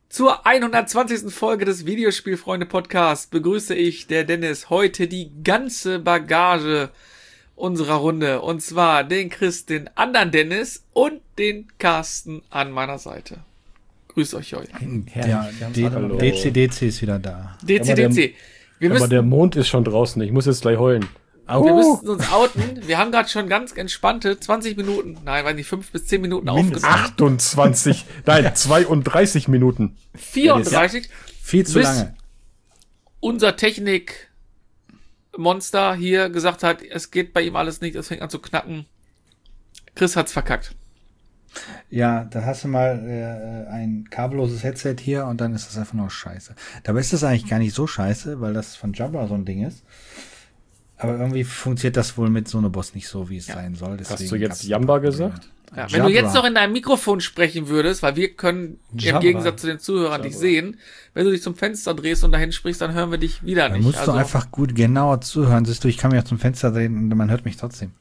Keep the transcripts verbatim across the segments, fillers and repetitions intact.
Zur hundertzwanzigsten Folge des Videospielfreunde-Podcasts begrüße ich, der Dennis, heute die ganze Bagage unserer Runde. Und zwar den Chris, den anderen Dennis und den Carsten an meiner Seite. Grüß euch euch. Ja, D C D C ist wieder da. D C D C. Wir müssen, aber der Mond ist schon draußen. Ich muss jetzt gleich heulen. Au. Wir müssen uns outen. Wir haben gerade schon ganz entspannte zwanzig Minuten, nein, weiß nicht, fünf bis zehn Minuten aufgenommen. achtundzwanzig, nein, zweiunddreißig Minuten. vierunddreißig. Ja, viel zu lange. Unser Technik-Monster hier gesagt hat, es geht bei ihm alles nicht, es fängt an zu knacken. Chris hat's verkackt. Ja, da hast du mal äh, ein kabelloses Headset hier und dann ist das einfach nur scheiße. Dabei ist das eigentlich gar nicht so scheiße, weil das von Jabra so ein Ding ist. Aber irgendwie funktioniert das wohl mit Sonoboss nicht so, wie es ja. sein soll. Deswegen hast du jetzt Jamba gesagt? Ja, wenn du jetzt noch in deinem Mikrofon sprechen würdest, weil wir können Jabra. Im Gegensatz zu den Zuhörern Jabra. Dich sehen, wenn du dich zum Fenster drehst und dahin sprichst, dann hören wir dich wieder dann nicht. Musst also, du einfach gut genauer zuhören. Siehst du, ich kann mich auch zum Fenster drehen und man hört mich trotzdem.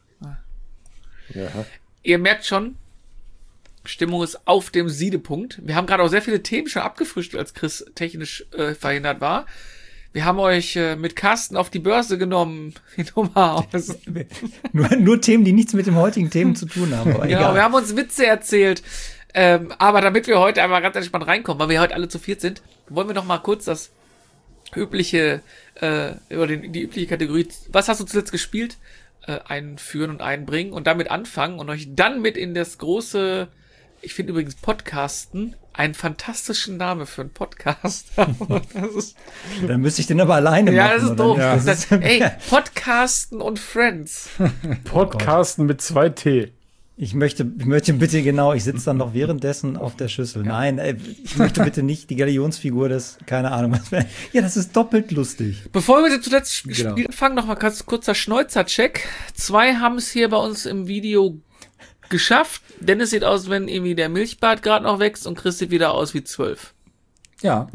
Ja. Ihr merkt schon, Stimmung ist auf dem Siedepunkt. Wir haben gerade auch sehr viele Themen schon abgefrühstückt, als Chris technisch äh, verhindert war. Wir haben euch äh, mit Carsten auf die Börse genommen, die Nummer aus. nur, nur Themen, die nichts mit dem heutigen Themen zu tun haben. Aber genau, egal. Wir haben uns Witze erzählt. Ähm, aber damit wir heute einmal ganz entspannt reinkommen, weil wir heute alle zu viert sind, wollen wir noch mal kurz das übliche, äh, über den, die übliche Kategorie, was hast du zuletzt gespielt, äh, einführen und einbringen und damit anfangen und euch dann mit in das große, ich finde übrigens Podcasten einen fantastischen Name für einen Podcast. Das ist, dann müsste ich den aber alleine ja, machen. Ja, das ist doof. Ja. Das, ey, Podcasten und Friends. Podcasten mit zwei T. Ich möchte, ich möchte bitte genau, ich sitze dann noch währenddessen auf der Schüssel. Ja. Nein, ey, ich möchte bitte nicht die Galionsfigur des, keine Ahnung was. Ja, das ist doppelt lustig. Bevor wir zuletzt genau. Spiel anfangen, noch mal kurz kurzer Schnäuzer-Check. Zwei haben es hier bei uns im Video geschafft. Dennis sieht aus, wenn irgendwie der Milchbart gerade noch wächst und Chris sieht wieder aus wie zwölf. Ja.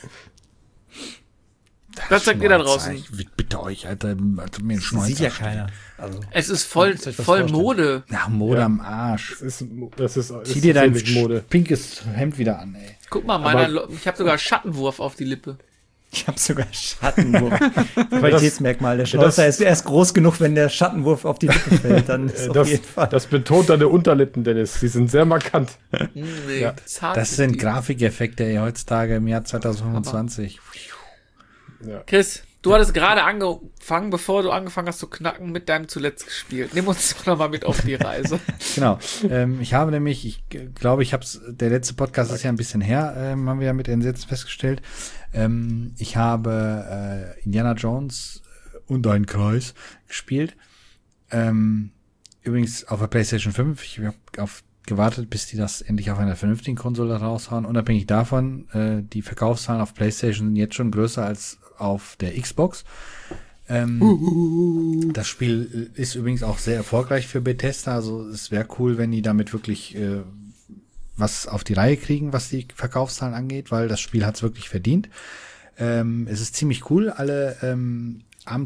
Was sagt ihr da draußen? Ich bitte euch, Alter, Alter mir das sieht ja keiner. Also, es ist voll, voll Mode. Ja, Mode ja. am Arsch. Das ist, das ist, das Zieh dir dein Mode. pinkes Hemd wieder an, ey. Guck mal, meiner, ich habe sogar Schattenwurf auf die Lippe. Ich habe sogar Schattenwurf. Qualitätsmerkmal. Der Schnäuzer ist erst groß genug, wenn der Schattenwurf auf die Lippe fällt. Dann ist das, auf jeden Fall. Das betont deine Unterlippen, Dennis. Die sind sehr markant. Nee, ja. Das sind die. Grafikeffekte heutzutage im Jahr zwanzig fünfundzwanzig. Ja. Chris, du hattest gerade angefangen, bevor du angefangen hast zu knacken, mit deinem zuletzt gespielt. Nimm uns doch noch mal mit auf die Reise. Genau. Ähm, ich habe nämlich, ich glaube, ich habe es, der letzte Podcast ist ja ein bisschen her, ähm, haben wir ja mit Entsetzen festgestellt. Ähm, ich habe äh, Indiana Jones und ein Kreis gespielt. Ähm, übrigens auf der PlayStation fünf. Ich habe auf gewartet, bis die das endlich auf einer vernünftigen Konsole raushauen. Unabhängig davon, äh, die Verkaufszahlen auf PlayStation sind jetzt schon größer als auf der Xbox. Ähm, uh. Das Spiel ist übrigens auch sehr erfolgreich für Bethesda. Also es wäre cool, wenn die damit wirklich äh, was auf die Reihe kriegen, was die Verkaufszahlen angeht, weil das Spiel hat es wirklich verdient. Ähm, es ist ziemlich cool. Alle ähm,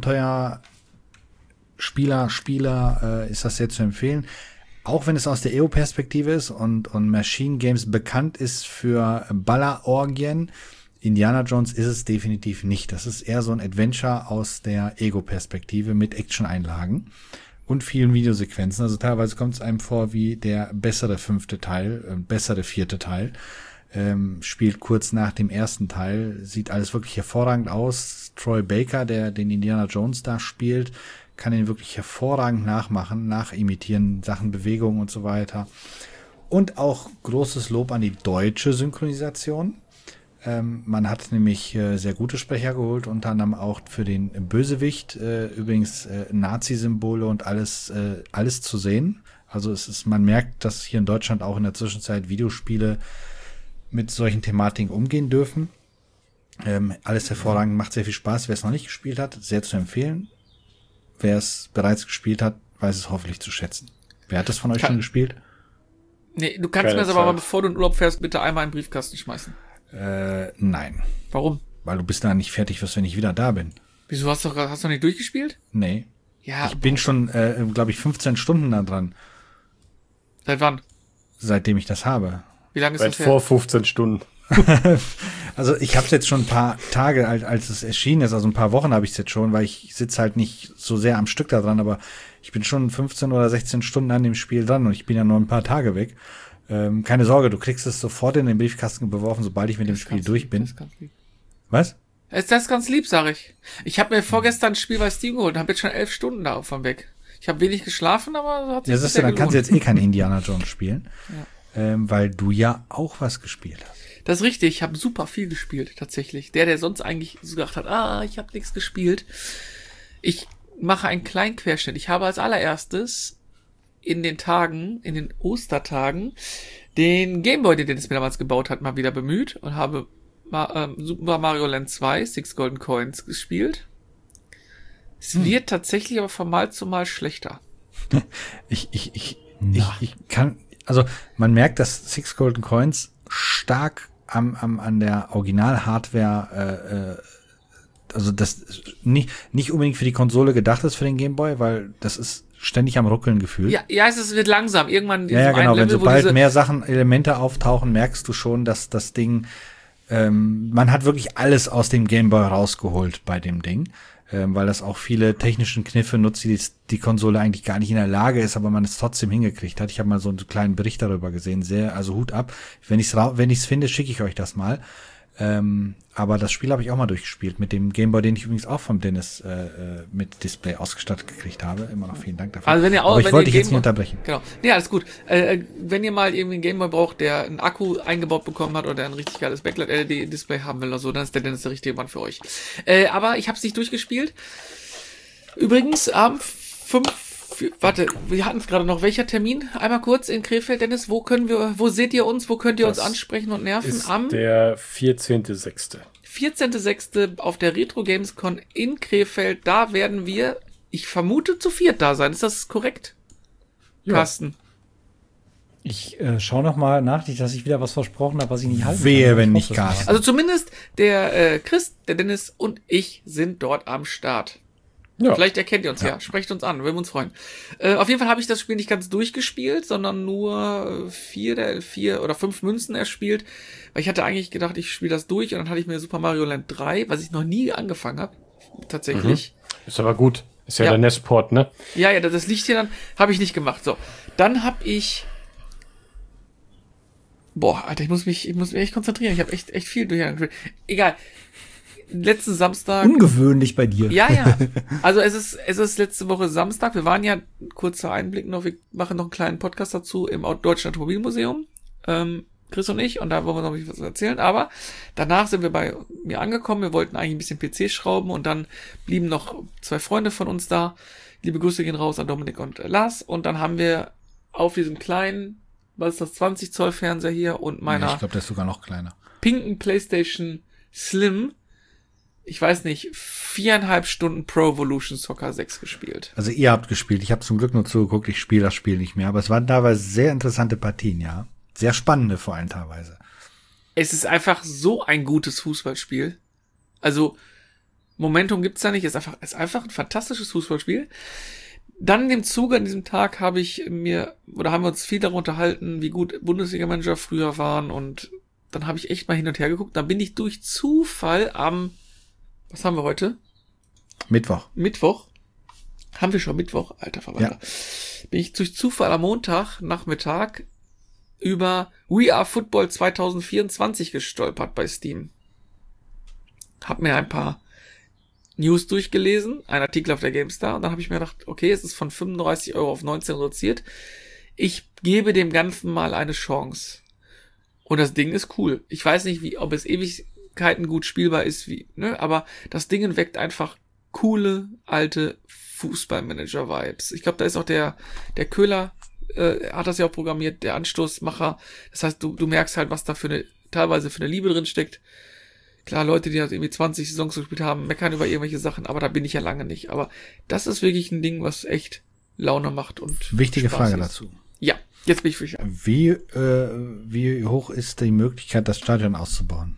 Abenteuerspieler, Spieler äh, ist das sehr zu empfehlen. Auch wenn es aus der E O-Perspektive ist und, und Machine Games bekannt ist für Ballerorgien, Indiana Jones ist es definitiv nicht. Das ist eher so ein Adventure aus der Ego-Perspektive mit Action-Einlagen und vielen Videosequenzen. Also teilweise kommt es einem vor wie der bessere fünfte Teil, äh, bessere vierte Teil. Ähm, spielt kurz nach dem ersten Teil, sieht alles wirklich hervorragend aus. Troy Baker, der den Indiana Jones da spielt, kann ihn wirklich hervorragend nachmachen, nachimitieren, Sachen, Bewegungen und so weiter. Und auch großes Lob an die deutsche Synchronisation. Ähm, man hat nämlich äh, sehr gute Sprecher geholt, unter anderem auch für den Bösewicht, äh, übrigens äh, Nazi-Symbole und alles, äh, alles zu sehen. Also es ist, man merkt, dass hier in Deutschland auch in der Zwischenzeit Videospiele mit solchen Thematiken umgehen dürfen. Ähm, alles hervorragend, macht sehr viel Spaß. Wer es noch nicht gespielt hat, sehr zu empfehlen. Wer es bereits gespielt hat, weiß es hoffentlich zu schätzen. Wer hat das von euch Kann, schon gespielt? Nee, du kannst Keine mir das aber mal, bevor du in Urlaub fährst, bitte einmal in den Briefkasten schmeißen. Äh, nein. Warum? Weil du bist da nicht fertig wirst, wenn ich wieder da bin. Wieso, hast du hast du noch nicht durchgespielt? Nee. Ja. Ich bin schon, äh, glaube ich, fünfzehn Stunden da dran. Seit wann? Seitdem ich das habe. Wie lange ist Seit das her? vor fünfzehn Stunden. Also ich habe es jetzt schon ein paar Tage, als, als es erschienen ist, also ein paar Wochen habe ich es jetzt schon, weil ich sitze halt nicht so sehr am Stück da dran, aber ich bin schon fünfzehn oder sechzehn Stunden an dem Spiel dran und ich bin ja nur ein paar Tage weg. Ähm, keine Sorge, du kriegst es sofort in den Briefkasten geworfen, sobald ich mit dem Spiel durch bin. Was? Ist das ganz lieb, sag ich. Ich habe mir vorgestern ein Spiel bei Steam geholt und habe jetzt schon elf Stunden davon weg. Ich habe wenig geschlafen, aber hat sich Ja, siehst du, dann kannst du jetzt eh kein Indiana Jones spielen, Ja. ähm, weil du ja auch was gespielt hast. Das ist richtig, ich habe super viel gespielt, tatsächlich. Der, der sonst eigentlich so gedacht hat, ah, ich habe nichts gespielt. Ich mache einen kleinen Querschnitt. Ich habe als allererstes in den Tagen, in den Ostertagen, den Gameboy, den Dennis mir damals gebaut hat, mal wieder bemüht und habe Ma- ähm, Super Mario Land zwei, Six Golden Coins gespielt. Es Hm. wird tatsächlich aber von Mal zu Mal schlechter. Ich, ich, ich, ich, ich kann, also man merkt, dass Six Golden Coins stark am, am, an der Original-Hardware, äh, äh, also das nicht, nicht unbedingt für die Konsole gedacht ist für den Gameboy, weil das ist ständig am Ruckeln gefühlt. Ja, ja, es ist- wird langsam. Irgendwann ja, ja so ein genau, wenn Level, wo sobald diese- mehr Sachen, Elemente auftauchen, merkst du schon, dass das Ding, ähm, man hat wirklich alles aus dem Gameboy rausgeholt bei dem Ding. Ähm, weil das auch viele technischen Kniffe nutzt, die die Konsole eigentlich gar nicht in der Lage ist, aber man es trotzdem hingekriegt hat. Ich habe mal so einen kleinen Bericht darüber gesehen, sehr, also Hut ab. Wenn ich es wenn ich's finde, schicke ich euch das mal. Ähm, aber das Spiel habe ich auch mal durchgespielt mit dem Gameboy, den ich übrigens auch vom Dennis äh, äh, mit Display ausgestattet gekriegt habe. Immer noch vielen Dank dafür. Also wenn ihr auch, aber ich wenn wollte ihr dich jetzt nicht Gameboy- unterbrechen. Genau. Nee, alles gut. Äh, äh, wenn ihr mal irgendwie einen Gameboy braucht, der einen Akku eingebaut bekommen hat oder ein richtig geiles Backlight-L E D-Display haben will oder so, dann ist der Dennis der richtige Mann für euch. Äh, aber ich habe es nicht durchgespielt. Übrigens, am fünf, warte, wir hatten es gerade noch. Welcher Termin? Einmal kurz in Krefeld, Dennis. Wo können wir, wo seht ihr uns? Wo könnt ihr uns Das ansprechen und nerven? Ist Am der vierzehnte sechste vierzehnten sechsten auf der Retro Gamescon in Krefeld. Da werden wir, ich vermute, zu viert da sein. Ist das korrekt, Ja. Carsten? Ich äh, schaue noch mal nach, nicht, dass ich wieder was versprochen habe, was ich nicht halten Wehe, kann. wenn Ich nicht, hoffe, das Carsten. Also zumindest der äh, Chris, der Dennis und ich sind dort am Start. Ja. Vielleicht erkennt ihr uns ja. Sprecht uns an, würden wir uns freuen. Äh, auf jeden Fall habe ich das Spiel nicht ganz durchgespielt, sondern nur äh, vier, der, vier oder fünf Münzen erspielt. Weil ich hatte eigentlich gedacht, ich spiele das durch und dann hatte ich mir Super Mario Land drei, was ich noch nie angefangen habe. Tatsächlich. Ist aber gut. Ist ja, Ja. der N E S-Port, ne? Ja, ja, das liegt hier dann. Habe ich nicht gemacht. So, dann habe ich. Boah, Alter, ich muss mich, ich muss mich echt konzentrieren. Ich habe echt, echt viel durcheinander gespielt. Egal. Letzten Samstag. Ungewöhnlich bei dir. Ja, ja. Also es ist, es ist letzte Woche Samstag. Wir waren ja, kurzer Einblick noch, wir machen noch einen kleinen Podcast dazu im Deutschen Automobilmuseum. Ähm, Chris und ich, und da wollen wir noch ein bisschen was erzählen. Aber danach sind wir bei mir angekommen. Wir wollten eigentlich ein bisschen P C schrauben und dann blieben noch zwei Freunde von uns da. Liebe Grüße gehen raus an Dominik und Lars. Und dann haben wir auf diesem kleinen, was ist das, zwanzig Zoll Fernseher hier und meiner Ja, ich glaube, der ist sogar noch kleiner. pinken PlayStation Slim, ich weiß nicht, viereinhalb Stunden Pro Evolution Soccer sechs gespielt. Also ihr habt gespielt, ich habe zum Glück nur zugeguckt, ich spiele das Spiel nicht mehr, aber es waren teilweise sehr interessante Partien, ja. Sehr spannende vor allem teilweise. Es ist einfach so ein gutes Fußballspiel. Also, Momentum gibt's da nicht, es ist einfach, es ist einfach ein fantastisches Fußballspiel. Dann in dem Zuge an diesem Tag habe ich mir, oder haben wir uns viel darüber unterhalten, wie gut Bundesliga-Manager früher waren, und dann habe ich echt mal hin und her geguckt. Dann bin ich durch Zufall am, was haben wir heute? Mittwoch. Mittwoch. Haben wir schon Mittwoch? Alter Verwalter. Bin ich durch Zufall am Montag Nachmittag über We Are Football zwanzig vierundzwanzig gestolpert bei Steam. Hab mir ein paar News durchgelesen, ein Artikel auf der GameStar, und dann habe ich mir gedacht, okay, es ist von fünfunddreißig Euro auf neunzehn reduziert. Ich gebe dem Ganzen mal eine Chance. Und das Ding ist cool. Ich weiß nicht, wie, ob es Ewigkeiten gut spielbar ist, wie, ne, aber das Ding weckt einfach coole, alte Fußballmanager-Vibes. Ich glaube, da ist auch der, der Köhler, äh, hat das ja auch programmiert, der Anstoßmacher. Das heißt, du, du merkst halt, was da für eine, teilweise für eine Liebe drin steckt. Klar, Leute, die halt irgendwie zwanzig Saisons gespielt haben, meckern über irgendwelche Sachen, aber da bin ich ja lange nicht. Aber das ist wirklich ein Ding, was echt Laune macht und Wichtige Spaß Frage ist. dazu. Ja, jetzt bin ich für dich an. Wie, äh, wie hoch ist die Möglichkeit, das Stadion auszubauen?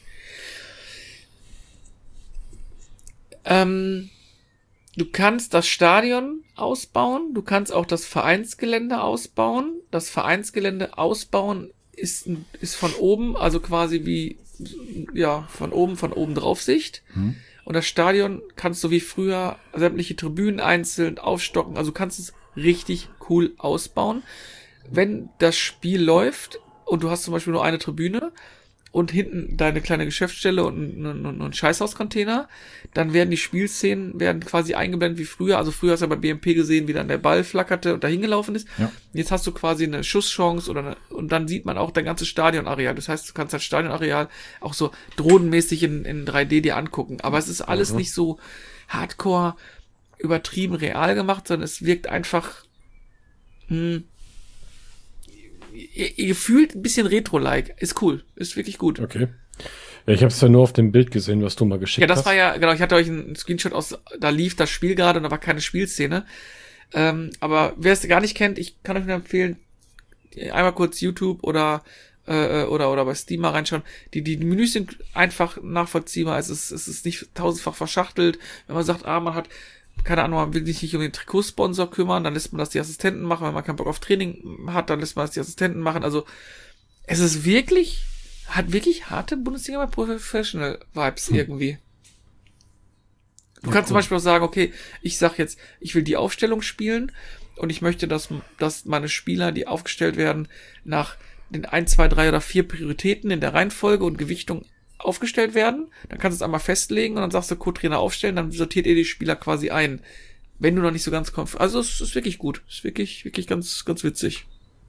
Ähm, du kannst das Stadion ausbauen, du kannst auch das Vereinsgelände ausbauen. Das Vereinsgelände ausbauen ist, ist von oben, also quasi wie, ja, von oben, von oben drauf Sicht. Hm. Und das Stadion kannst du wie früher sämtliche Tribünen einzeln aufstocken. Also du kannst es richtig cool ausbauen. Wenn das Spiel läuft und du hast zum Beispiel nur eine Tribüne und hinten deine kleine Geschäftsstelle und ein, ein, ein Scheißhauscontainer, dann werden die Spielszenen werden quasi eingeblendet wie früher. Also früher hast du ja bei B M P gesehen, wie dann der Ball flackerte und dahin gelaufen ist. Ja. Jetzt hast du quasi eine Schusschance oder eine, und dann sieht man auch dein ganzes Stadionareal. Das heißt, du kannst das Stadionareal auch so drohnenmäßig in, in drei D dir angucken. Aber es ist alles mhm. nicht so hardcore übertrieben real gemacht, sondern es wirkt einfach mh, ihr, ihr gefühlt ein bisschen Retro-like. Ist cool. Ist wirklich gut. Okay. Ja, ich habe es ja nur auf dem Bild gesehen, was du mal geschickt hast. Ja, das hast. war ja, genau, ich hatte euch einen Screenshot aus, da lief das Spiel gerade und da war keine Spielszene. Ähm, aber wer es gar nicht kennt, ich kann euch nur empfehlen, einmal kurz YouTube oder äh, oder oder bei Steam mal reinschauen. Die, die, die Menüs sind einfach nachvollziehbar. Es ist, es ist nicht tausendfach verschachtelt. Wenn man sagt, ah, man hat keine Ahnung, man will sich nicht um den Trikotsponsor kümmern, dann lässt man das die Assistenten machen. Wenn man keinen Bock auf Training hat, dann lässt man das die Assistenten machen. Also es ist wirklich, hat wirklich harte Bundesliga Professional Vibes hm. irgendwie. Du ja, kannst cool. zum Beispiel auch sagen, okay, ich sag jetzt, ich will die Aufstellung spielen und ich möchte, dass, dass meine Spieler, die aufgestellt werden, nach den ein, zwei, drei oder vier Prioritäten in der Reihenfolge und Gewichtung aufgestellt werden, dann kannst du es einmal festlegen und dann sagst du Co-Trainer aufstellen, dann sortiert ihr die Spieler quasi ein. Wenn du noch nicht so ganz kommst. Also es ist wirklich gut. Es ist wirklich, wirklich ganz, ganz witzig.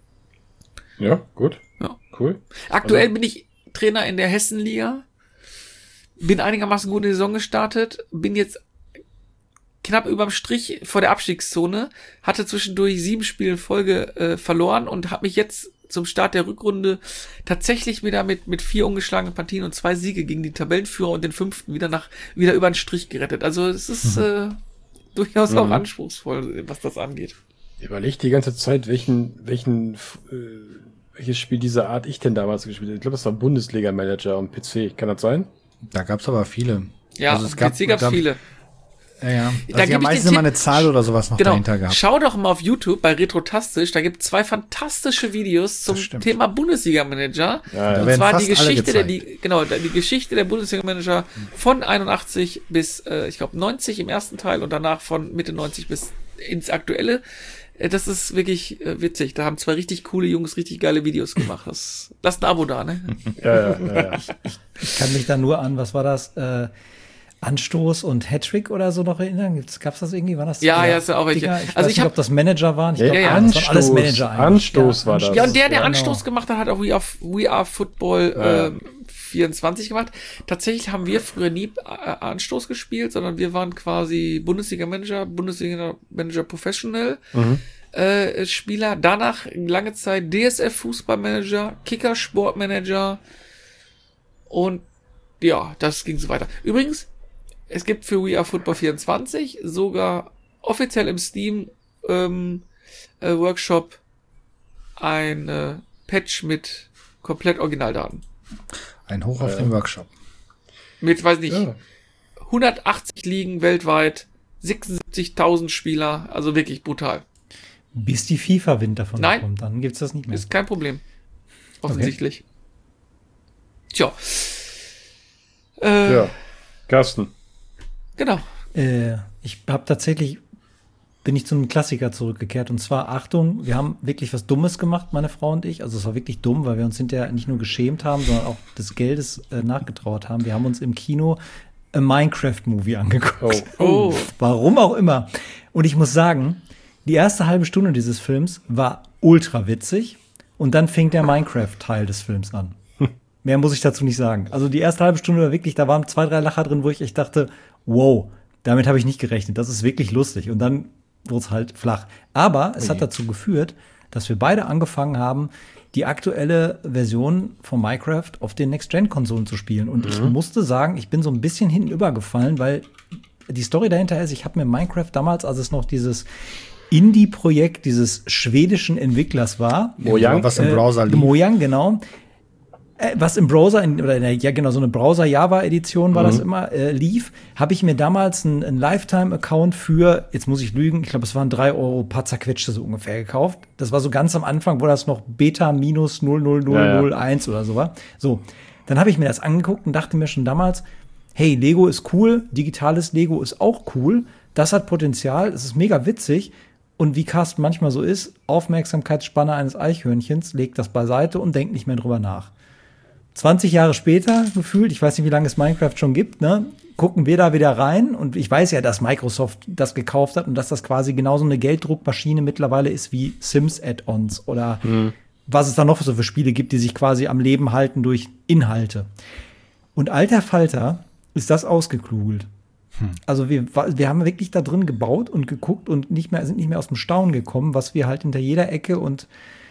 Ja, gut. Ja. Cool. Aktuell also. bin ich Trainer in der Hessenliga. Bin einigermaßen gut in die Saison gestartet. Bin jetzt knapp überm Strich vor der Abstiegszone. Hatte zwischendurch sieben Spiele in Folge äh, verloren und habe mich jetzt zum Start der Rückrunde tatsächlich wieder mit mit vier ungeschlagenen Partien und zwei Siege gegen die Tabellenführer und den fünften wieder nach wieder über den Strich gerettet. Also es ist mhm. äh, durchaus mhm. auch anspruchsvoll, was das angeht. Ich überlege die ganze Zeit, welchen welchen äh, welches Spiel dieser Art ich denn damals gespielt habe. Ich glaube, das war Bundesliga-Manager am P C. Kann das sein? Da gab's aber viele. Ja, also es gab, P C gab's gab, viele. Ja, ja. Da also ja meistens immer eine Zahl oder sowas noch genau. dahinter gehabt. Schau doch mal auf YouTube bei Retrotastisch, da gibt es zwei fantastische Videos zum Thema Bundesliga-Manager. Ja, ja. Und zwar die Geschichte der, die, genau, die Geschichte der Bundesliga-Manager von einundachtzig bis, äh, ich glaube, neunzig im ersten Teil und danach von Mitte neunzig bis ins Aktuelle. Äh, das ist wirklich äh, witzig. Da haben zwei richtig coole Jungs richtig geile Videos gemacht. Das, lasst ein Abo da, ne? Ja, ja, ja, ja. Ich, ich kann mich da nur an, was war das? Äh, Anstoß und Hattrick oder so noch erinnern? Gab es das irgendwie? War das ja, ja, ist ja auch welche. Ich also weiß ich nicht, ob das Manager waren. Ich ja, glaube, ja, das waren alles Manager eigentlich. Anstoß ja, war das. Ja, und der, der ja, Anstoß genau. gemacht hat, hat auch We Are, We Are Football ja. äh, vierundzwanzig gemacht. Tatsächlich haben wir früher nie äh, Anstoß gespielt, sondern wir waren quasi Bundesliga-Manager, Bundesliga-Manager Professional. Mhm. Äh, Spieler. Danach lange Zeit D S F-Fußballmanager, Kicker-Sportmanager und ja, das ging so weiter. Übrigens, es gibt für We Are Football vierundzwanzig sogar offiziell im Steam ähm, äh, Workshop ein äh, Patch mit komplett Originaldaten. Ein Hoch auf äh, den Workshop. Mit, weiß nicht, ja. hundertachtzig Ligen weltweit, sechsundsiebzigtausend Spieler, also wirklich brutal. Bis die FIFA-Winter von Nein, kommt, dann gibt's das nicht mehr. Ist kein Problem. Offensichtlich. Okay. Tja. Äh, ja, Carsten. Genau. Äh, ich habe tatsächlich, bin ich zu einem Klassiker zurückgekehrt. Und zwar, Achtung, wir haben wirklich was Dummes gemacht, meine Frau und ich. Also es war wirklich dumm, weil wir uns hinterher nicht nur geschämt haben, sondern auch des Geldes äh, nachgetrauert haben. Wir haben uns im Kino a Minecraft-Movie angeguckt. Oh. oh. Warum auch immer. Und ich muss sagen, die erste halbe Stunde dieses Films war ultra witzig. Und dann fing der Minecraft-Teil des Films an. Mehr muss ich dazu nicht sagen. Also die erste halbe Stunde war wirklich, da waren zwei, drei Lacher drin, wo ich echt dachte, wow, damit habe ich nicht gerechnet. Das ist wirklich lustig. Und dann wurde es halt flach. Aber es hat dazu geführt, dass wir beide angefangen haben, die aktuelle Version von Minecraft auf den Next-Gen-Konsolen zu spielen. Und mhm. ich musste sagen, ich bin so ein bisschen hinten übergefallen, weil die Story dahinter ist, ich habe mir Minecraft damals, als es noch dieses Indie-Projekt dieses schwedischen Entwicklers war. Mojang, was im Browser lief. Mojang, genau. äh, was im Browser, in, oder in der, ja genau, so eine Browser-Java-Edition war Mhm. das immer, äh, lief, habe ich mir damals einen, einen Lifetime-Account für, jetzt muss ich lügen, ich glaube, es waren drei Euro paar zerquetschte so ungefähr gekauft. Das war so ganz am Anfang, wo das noch Beta minus null null null null eins oder so war. So, dann habe ich mir das angeguckt und dachte mir schon damals, hey, Lego ist cool, digitales Lego ist auch cool, das hat Potenzial, es ist mega witzig. Und wie Carsten manchmal so ist, Aufmerksamkeitsspanne eines Eichhörnchens, legt das beiseite und denkt nicht mehr drüber nach. zwanzig Jahre später gefühlt, ich weiß nicht, wie lange es Minecraft schon gibt, ne, gucken wir da wieder rein. Und ich weiß ja, dass Microsoft das gekauft hat und dass das quasi genauso eine Gelddruckmaschine mittlerweile ist wie Sims-Add-ons oder mhm. was es da noch so für Spiele gibt, die sich quasi am Leben halten durch Inhalte. Und alter Falter ist das ausgeklugelt. Hm. Also wir, wir haben wirklich da drin gebaut und geguckt und nicht mehr, sind nicht mehr aus dem Staunen gekommen, was wir halt hinter jeder Ecke und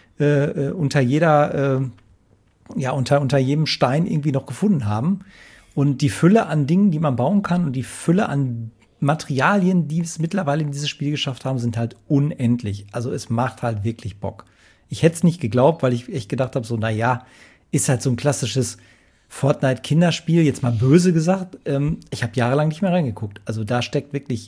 äh, unter jeder, äh, ja, unter, unter jedem Stein irgendwie noch gefunden haben. Und die Fülle an Dingen, die man bauen kann und die Fülle an Materialien, die es mittlerweile in dieses Spiel geschafft haben, sind halt unendlich. Also es macht halt wirklich Bock. Ich hätte es nicht geglaubt, weil ich echt gedacht habe, so, na ja, ist halt so ein klassisches Fortnite-Kinderspiel, jetzt mal böse gesagt, ähm, ich habe jahrelang nicht mehr reingeguckt. Also da steckt wirklich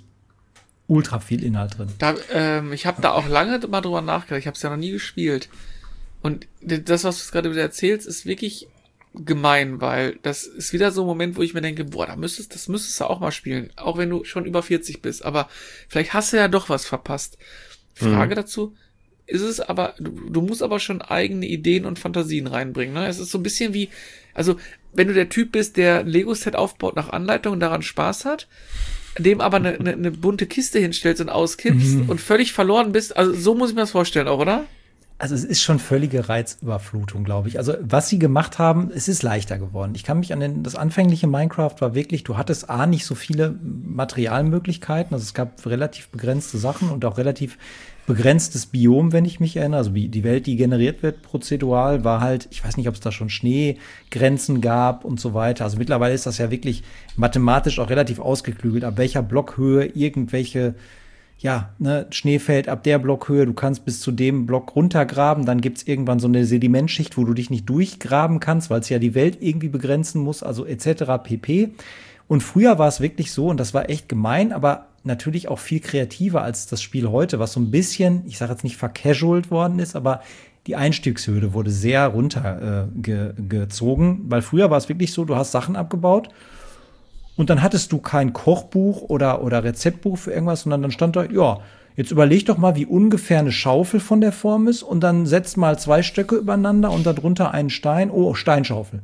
ultra viel Inhalt drin. Da, ähm, ich habe da auch lange mal drüber nachgedacht. Ich habe es ja noch nie gespielt. Und das, was du jetzt gerade wieder erzählst, ist wirklich gemein, weil das ist wieder so ein Moment, wo ich mir denke, boah, da müsstest, das müsstest du auch mal spielen. Auch wenn du schon über vierzig bist. Aber vielleicht hast du ja doch was verpasst. Frage mhm. dazu, ist es aber, du, du musst aber schon eigene Ideen und Fantasien reinbringen. Ne? Es ist so ein bisschen wie, also wenn du der Typ bist, der ein Lego-Set aufbaut nach Anleitung und daran Spaß hat, dem aber eine, eine, eine bunte Kiste hinstellst und auskippst mhm. und völlig verloren bist, also so muss ich mir das vorstellen auch, oder? Also es ist schon völlige Reizüberflutung, glaube ich. Also was sie gemacht haben, es ist leichter geworden. Ich kann mich an den, das anfängliche Minecraft war wirklich, du hattest A, nicht so viele Materialmöglichkeiten, also es gab relativ begrenzte Sachen und auch relativ begrenztes Biom, wenn ich mich erinnere. Also die Welt, die generiert wird prozedural, war halt, ich weiß nicht, ob es da schon Schneegrenzen gab und so weiter. Also mittlerweile ist das ja wirklich mathematisch auch relativ ausgeklügelt, ab welcher Blockhöhe irgendwelche ja, ne, Schnee fällt ab der Blockhöhe, du kannst bis zu dem Block runtergraben, dann gibt's irgendwann so eine Sedimentschicht, wo du dich nicht durchgraben kannst, weil es ja die Welt irgendwie begrenzen muss, also et cetera pp. Und früher war es wirklich so, und das war echt gemein, aber natürlich auch viel kreativer als das Spiel heute, was so ein bisschen, ich sage jetzt nicht vercasualt worden ist, aber die Einstiegshürde wurde sehr runtergezogen, äh, weil früher war es wirklich so, du hast Sachen abgebaut und dann hattest du kein Kochbuch oder, oder Rezeptbuch für irgendwas, sondern dann stand da, ja, jetzt überleg doch mal, wie ungefähr eine Schaufel von der Form ist und dann setzt mal zwei Stöcke übereinander und darunter einen Stein. Oh, Steinschaufel.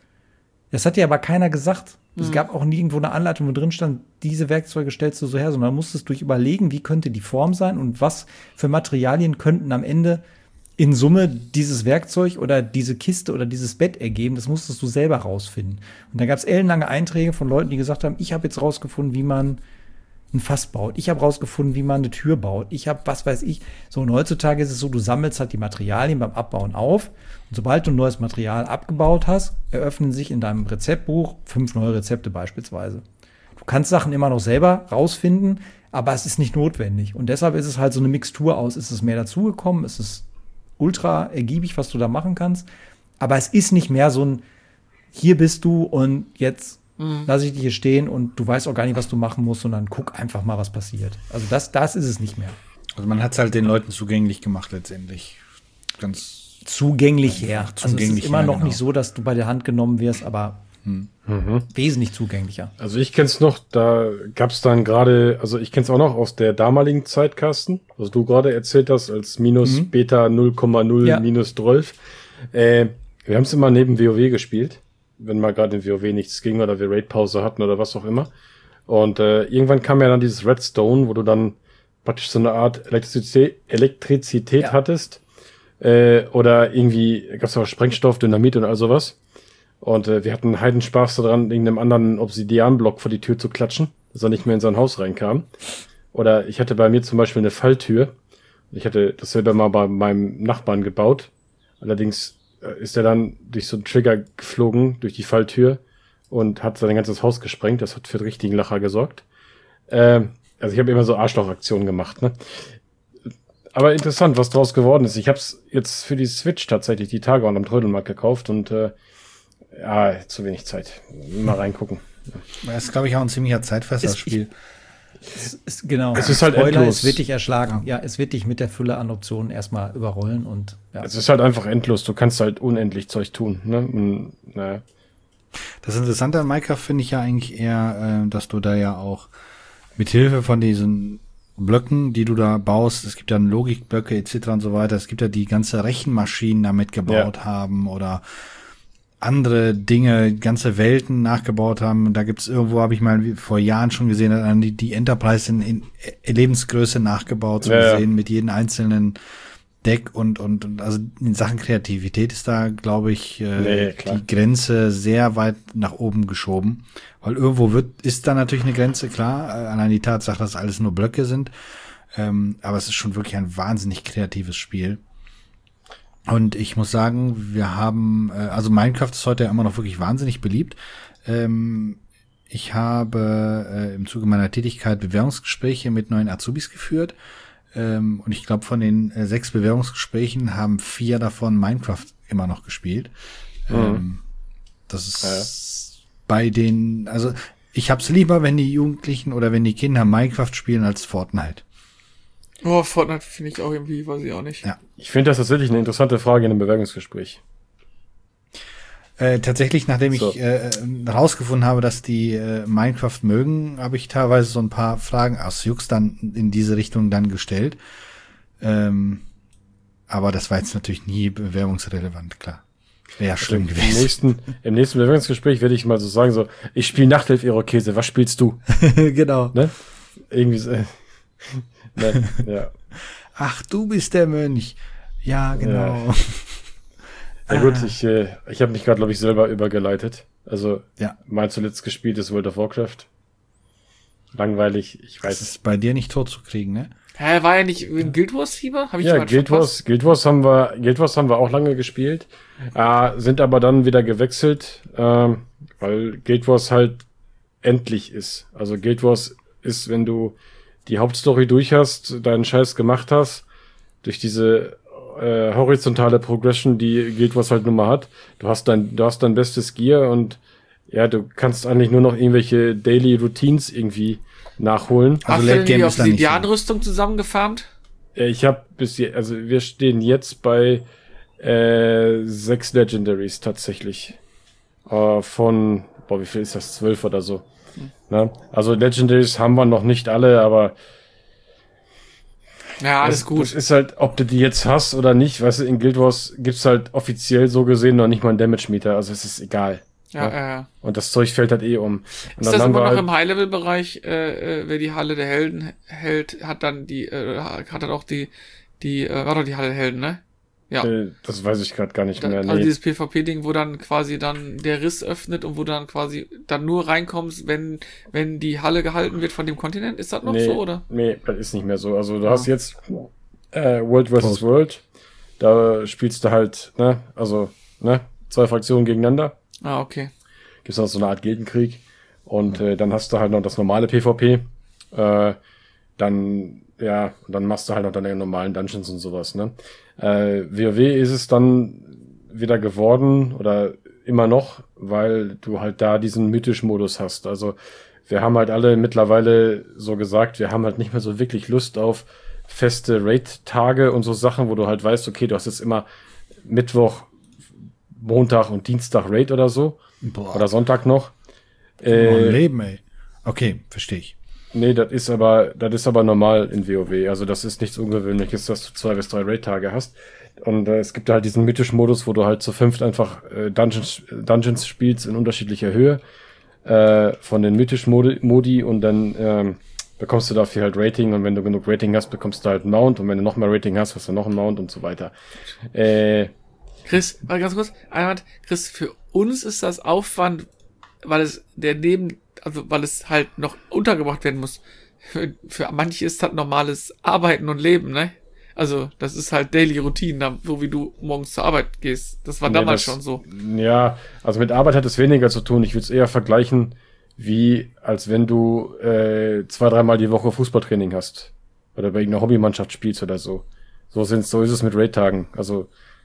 Das hat dir aber keiner gesagt. Mhm. Es gab auch nirgendwo eine Anleitung, wo drin stand, diese Werkzeuge stellst du so her, sondern musstest durch überlegen, wie könnte die Form sein und was für Materialien könnten am Ende in Summe dieses Werkzeug oder diese Kiste oder dieses Bett ergeben. Das musstest du selber rausfinden. Und da gab es ellenlange Einträge von Leuten, die gesagt haben, ich habe jetzt rausgefunden, wie man ein Fass baut. Ich habe rausgefunden, wie man eine Tür baut. Ich habe, was weiß ich. So, und heutzutage ist es so, du sammelst halt die Materialien beim Abbauen auf. Und sobald du ein neues Material abgebaut hast, eröffnen sich in deinem Rezeptbuch fünf neue Rezepte beispielsweise. Du kannst Sachen immer noch selber rausfinden, aber es ist nicht notwendig. Und deshalb ist es halt so eine Mixtur aus. Ist es mehr dazugekommen? Ist es ultra ergiebig, was du da machen kannst? Aber es ist nicht mehr so ein, hier bist du und jetzt Mhm. lass ich dich hier stehen und du weißt auch gar nicht, was du machen musst, sondern guck einfach mal, was passiert. Also das, das ist es nicht mehr. Also man hat es halt den Leuten zugänglich gemacht letztendlich. Ganz zugänglich her. Also zugänglich es ist immer her, noch genau. nicht so, dass du bei der Hand genommen wirst, aber hm. Mhm. wesentlich zugänglicher. Also ich kenn's noch, da gab's dann gerade, also ich kenn's auch noch aus der damaligen Zeit, Carsten, was du gerade erzählt hast, als minus Mhm. Beta null Komma null Ja. minus zwölf. Äh, wir haben's immer neben WoW gespielt, wenn mal gerade in WoW nichts ging oder wir Raid-Pause hatten oder was auch immer. Und äh, irgendwann kam ja dann dieses Redstone, wo du dann praktisch so eine Art Elektrizität, Elektrizität Ja. hattest. Äh, oder irgendwie gab's auch Sprengstoff, Dynamit und all sowas. Und äh, wir hatten Heidenspaß daran, irgendeinem anderen Obsidianblock vor die Tür zu klatschen, dass er nicht mehr in sein Haus reinkam. Oder ich hatte bei mir zum Beispiel eine Falltür. Ich hatte dasselbe mal bei meinem Nachbarn gebaut. Allerdings äh, ist er dann durch so einen Trigger geflogen, durch die Falltür und hat sein ganzes Haus gesprengt. Das hat für den richtigen Lacher gesorgt. Äh, also ich habe immer so Arschlochaktionen gemacht, ne? Aber interessant, was draus geworden ist. Ich habe es jetzt für die Switch tatsächlich die Tage am Trödelmarkt gekauft und äh, Ja, zu wenig Zeit. Mal reingucken. Das ist, glaube ich, auch ein ziemlicher Zeitfresser, das Ist- Spiel. Es ist, genau. Es ist halt Spoiler, endlos. es wird dich erschlagen. Ja, es wird dich mit der Fülle an Optionen erstmal überrollen und ja. Es ist halt einfach endlos. Du kannst halt unendlich Zeug tun. Ne? Und, naja. Das Interessante an Minecraft finde ich ja eigentlich eher, äh, dass du da ja auch mit Hilfe von diesen Blöcken, die du da baust, es gibt ja Logikblöcke et cetera und so weiter, es gibt ja die ganze Rechenmaschinen damit gebaut Ja. haben oder andere Dinge, ganze Welten nachgebaut haben. Und da gibt's irgendwo, habe ich mal wie- vor Jahren schon gesehen, hat einer die, die Enterprise in, in Lebensgröße nachgebaut zu Ja, ja. sehen, mit jedem einzelnen Deck und, und, und also in Sachen Kreativität ist da, glaube ich, äh, Nee, klar. die Grenze sehr weit nach oben geschoben. Weil irgendwo wird, ist da natürlich eine Grenze, klar, äh, allein die Tatsache, dass alles nur Blöcke sind. Ähm, aber es ist schon wirklich ein wahnsinnig kreatives Spiel. Und ich muss sagen, wir haben, äh, also Minecraft ist heute ja immer noch wirklich wahnsinnig beliebt. Ähm, ich habe äh, im Zuge meiner Tätigkeit Bewerbungsgespräche mit neuen Azubis geführt. Ähm, und ich glaube, von den äh, sechs Bewerbungsgesprächen haben vier davon Minecraft immer noch gespielt. Ähm, das ist bei den, also ich hab's lieber, wenn die Jugendlichen oder wenn die Kinder Minecraft spielen als Fortnite. Oh, Fortnite finde ich auch irgendwie, weiß ich auch nicht. Ja. Ich finde das tatsächlich eine interessante Frage in einem Bewerbungsgespräch. Äh, tatsächlich, nachdem So. ich äh, herausgefunden habe, dass die äh, Minecraft mögen, habe ich teilweise so ein paar Fragen aus Jux dann in diese Richtung dann gestellt. Ähm, aber das war jetzt natürlich nie bewerbungsrelevant, klar. Wäre ja schlimm Im gewesen. nächsten, im nächsten Bewerbungsgespräch werde ich mal so sagen, so, ich spiele Nachtelf-Irokese, was spielst du? Genau. Ne? Irgendwie so, äh, ne, ja. Ach, du bist der Mönch. Ja, genau. Na gut, ich, äh, ich habe mich gerade, glaube ich, selber übergeleitet. Also, Ja. mein zuletzt gespieltes World of Warcraft. Langweilig, ich Das weiß es. ist bei dir nicht tot zu kriegen, ne? Hä, war ja nicht im Guild Wars Fieber? Hab ich Ja, was Guild verpasst? Wars, Guild Wars haben wir, Guild Wars haben wir auch lange gespielt, äh, sind aber dann wieder gewechselt, ähm, weil Guild Wars halt endlich ist. Also Guild Wars ist, wenn du die Hauptstory durch hast, deinen Scheiß gemacht hast, durch diese äh, horizontale Progression, die Guild Wars halt nun mal hat, du hast dein, du hast dein bestes Gear und ja, du kannst eigentlich nur noch irgendwelche Daily Routines irgendwie nachholen. Also Hast du Late denn Game die ist da nicht so. Obsidian-Rüstung zusammengefarmt? Äh, Ich habe bis je, also wir stehen jetzt bei äh, sechs Legendaries tatsächlich. Äh, von, boah, wie viel ist das? Zwölf oder so. Ne? Also Legendaries haben wir noch nicht alle, aber Ja, alles das, gut. das ist halt, ob du die jetzt hast oder nicht, weißt du, in Guild Wars gibt's halt offiziell so gesehen noch nicht mal einen Damage Meter, also es ist egal. ja, ja. ja, ja. Und das Zeug fällt halt eh um. Und Ist das haben immer wir noch halt- im High-Level-Bereich, äh, äh, wer die Halle der Helden hält, hat dann die, äh, hat dann auch die, die, äh, war doch die Halle der Helden, ne? Ja. äh, das weiß ich gerade gar nicht Da, mehr. also Nee. dieses PvP-Ding, wo dann quasi dann der Riss öffnet und wo dann quasi dann nur reinkommst, wenn, wenn die Halle gehalten wird von dem Kontinent. Ist das noch nee, so, oder? Nee, das ist nicht mehr so. Also du hast jetzt äh, World versus. World. Da spielst du halt, ne, also, ne, zwei Fraktionen gegeneinander. Ah, okay. Gibt's noch so eine Art Gildenkrieg. Und äh, dann hast du halt noch das normale PvP. Äh, dann, ja, und dann machst du halt noch deine normalen Dungeons und sowas, ne. Äh, WoW ist es dann wieder geworden oder immer noch, weil du halt da diesen mythischen Modus hast. Also wir haben halt alle mittlerweile so gesagt, wir haben halt nicht mehr so wirklich Lust auf feste Raid-Tage und so Sachen, wo du halt weißt, okay, du hast jetzt immer Mittwoch, Montag und Dienstag Raid oder so. Boah, Oder Sonntag noch. oh, ein Äh, Leben, ey. Okay, verstehe ich. nee, das ist aber, das ist aber normal in WoW. Also das ist nichts Ungewöhnliches, dass du zwei bis drei Raid-Tage hast. Und äh, es gibt halt diesen mythischen Modus, wo du halt zu fünft einfach äh, Dungeons, Dungeons spielst in unterschiedlicher Höhe äh, von den mythischen Modi, Modi und dann ähm, bekommst du dafür halt Rating und wenn du genug Rating hast, bekommst du halt einen Mount und wenn du noch mehr Rating hast, hast du noch einen Mount und so weiter. Äh, Chris, mal ganz kurz, einmal, Chris, für uns ist das Aufwand, weil es der neben, also weil es halt noch untergebracht werden muss. Für, für manche ist das normales Arbeiten und Leben, ne? Also, das ist halt Daily Routine, da- so wie du morgens zur Arbeit gehst. Das war Nee, damals das- schon so. Ja, also mit Arbeit hat es weniger zu tun. Ich würde es eher vergleichen, wie als wenn du äh, zwei, dreimal die Woche Fußballtraining hast. Oder bei irgendeiner Hobbymannschaft spielst oder so. So sind so ist es mit Raid-Tagen. Also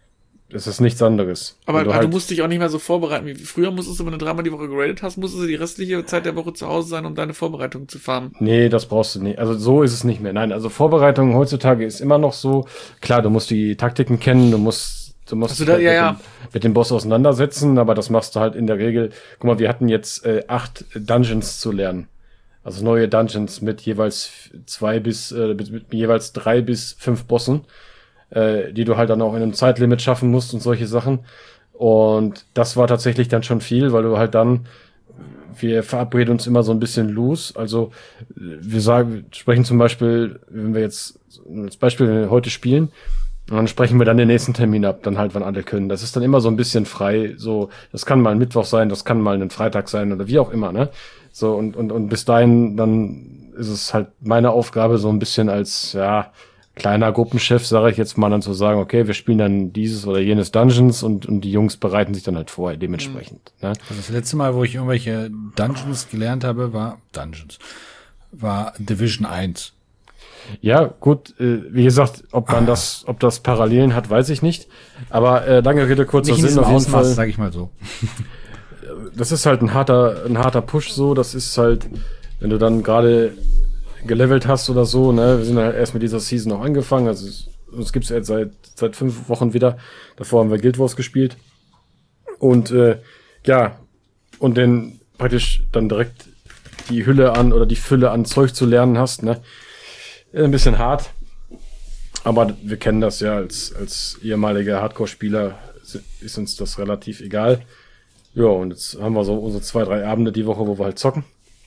Es ist nichts anderes. Aber Wenn du, halt, du musst dich auch nicht mehr so vorbereiten. Wie früher musstest du, wenn du dreimal die Woche geradet hast, musstest du die restliche Zeit der Woche zu Hause sein, um deine Vorbereitung zu farmen. Nee, das brauchst du nicht. Also so ist es nicht mehr. Nein, also Vorbereitung heutzutage ist immer noch so. Klar, du musst die Taktiken kennen, du musst, du musst Also da, dich ja, mit, ja. Dem, mit dem Boss auseinandersetzen, aber das machst du halt in der Regel. Guck mal, wir hatten jetzt äh, acht Dungeons zu lernen. Also neue Dungeons mit jeweils zwei bis, äh, mit, mit jeweils drei bis fünf Bossen, äh, die du halt dann auch in einem Zeitlimit schaffen musst und solche Sachen. Und das war tatsächlich dann schon viel, weil du halt dann, wir verabreden uns immer so ein bisschen loose. Also wir sagen, wir sprechen zum Beispiel, wenn wir jetzt als Beispiel heute spielen, dann sprechen wir dann den nächsten Termin ab, dann halt, wann alle können. Das ist dann immer so ein bisschen frei. So, das kann mal ein Mittwoch sein, das kann mal ein Freitag sein oder wie auch immer, ne? So, und, und, und bis dahin, dann ist es halt meine Aufgabe, so ein bisschen als, ja, kleiner Gruppenchef, sage ich jetzt mal, dann zu sagen, okay, wir spielen dann dieses oder jenes Dungeons und, und die Jungs bereiten sich dann halt vor, dementsprechend. Ne? Also das letzte Mal, wo ich irgendwelche Dungeons gelernt habe, war Dungeons, war Division eins. Ja, gut, äh, wie gesagt, ob man das, ob das Parallelen hat, weiß ich nicht. Aber äh, lange Rede, kurzer Nicht in Sinn, diesem auf jeden Ausmaß, Fall. sag ich mal so. Das ist halt ein harter, ein harter Push so. Das ist halt, wenn du dann gerade gelevelt hast oder so, ne, wir sind halt erst mit dieser Season noch angefangen, also es, es gibt's jetzt seit seit fünf Wochen wieder. Davor haben wir Guild Wars gespielt und äh, ja, und dann praktisch dann direkt die Hülle an oder die Fülle an Zeug zu lernen hast, ne, ein bisschen hart, aber wir kennen das ja als als ehemaliger Hardcore-Spieler, ist uns das relativ egal. Ja, und jetzt haben wir so unsere zwei, drei Abende die Woche, wo wir halt zocken.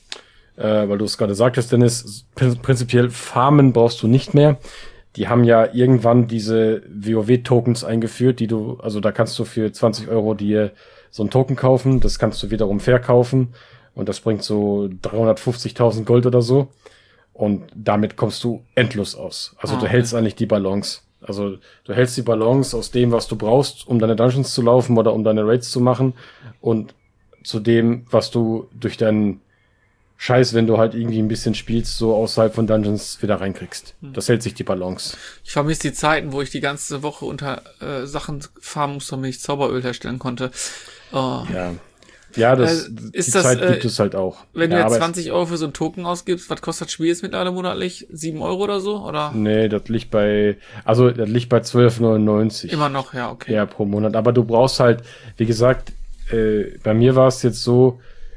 Äh, weil du es gerade sagtest, Dennis, prinzipiell Farmen brauchst du nicht mehr. Die haben ja irgendwann diese WoW-Tokens eingeführt, die du, also da kannst du für zwanzig Euro dir so einen Token kaufen, das kannst du wiederum verkaufen und das bringt so dreihundertfünfzigtausend Gold oder so und damit kommst du endlos aus. Also Ah, du okay. hältst eigentlich die Balance. Also du hältst die Balance aus dem, was du brauchst, um deine Dungeons zu laufen oder um deine Raids zu machen und zu dem, was du durch deinen Scheiß, wenn du halt irgendwie ein bisschen spielst, so außerhalb von Dungeons wieder reinkriegst. Das hält sich die Balance. Ich vermisse die Zeiten, wo ich die ganze Woche unter äh, Sachen farmen musste, damit ich Zauberöl herstellen konnte. Oh. Ja. Ja, das, Äh, die ist das, Zeit äh, gibt es halt auch. Wenn ja, du jetzt aber zwanzig Euro für so einen Token ausgibst, was kostet das Spiel jetzt mittlerweile monatlich? sieben Euro oder so? Oder? es, nee, das liegt bei, also das liegt bei zwölf neunundneunzig. Immer noch, ja, okay. Ja, pro Monat. Aber du brauchst halt, wie gesagt, äh, bei mir war es jetzt so,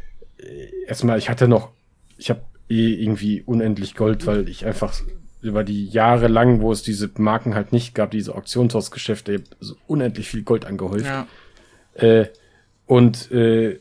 äh, erstmal, ich hatte noch, ich habe eh irgendwie unendlich Gold, weil ich einfach über die Jahre lang, wo es diese Marken halt nicht gab, diese Auktionshausgeschäfte, ich hab so unendlich viel Gold angehäuft. Ja. Äh, und äh,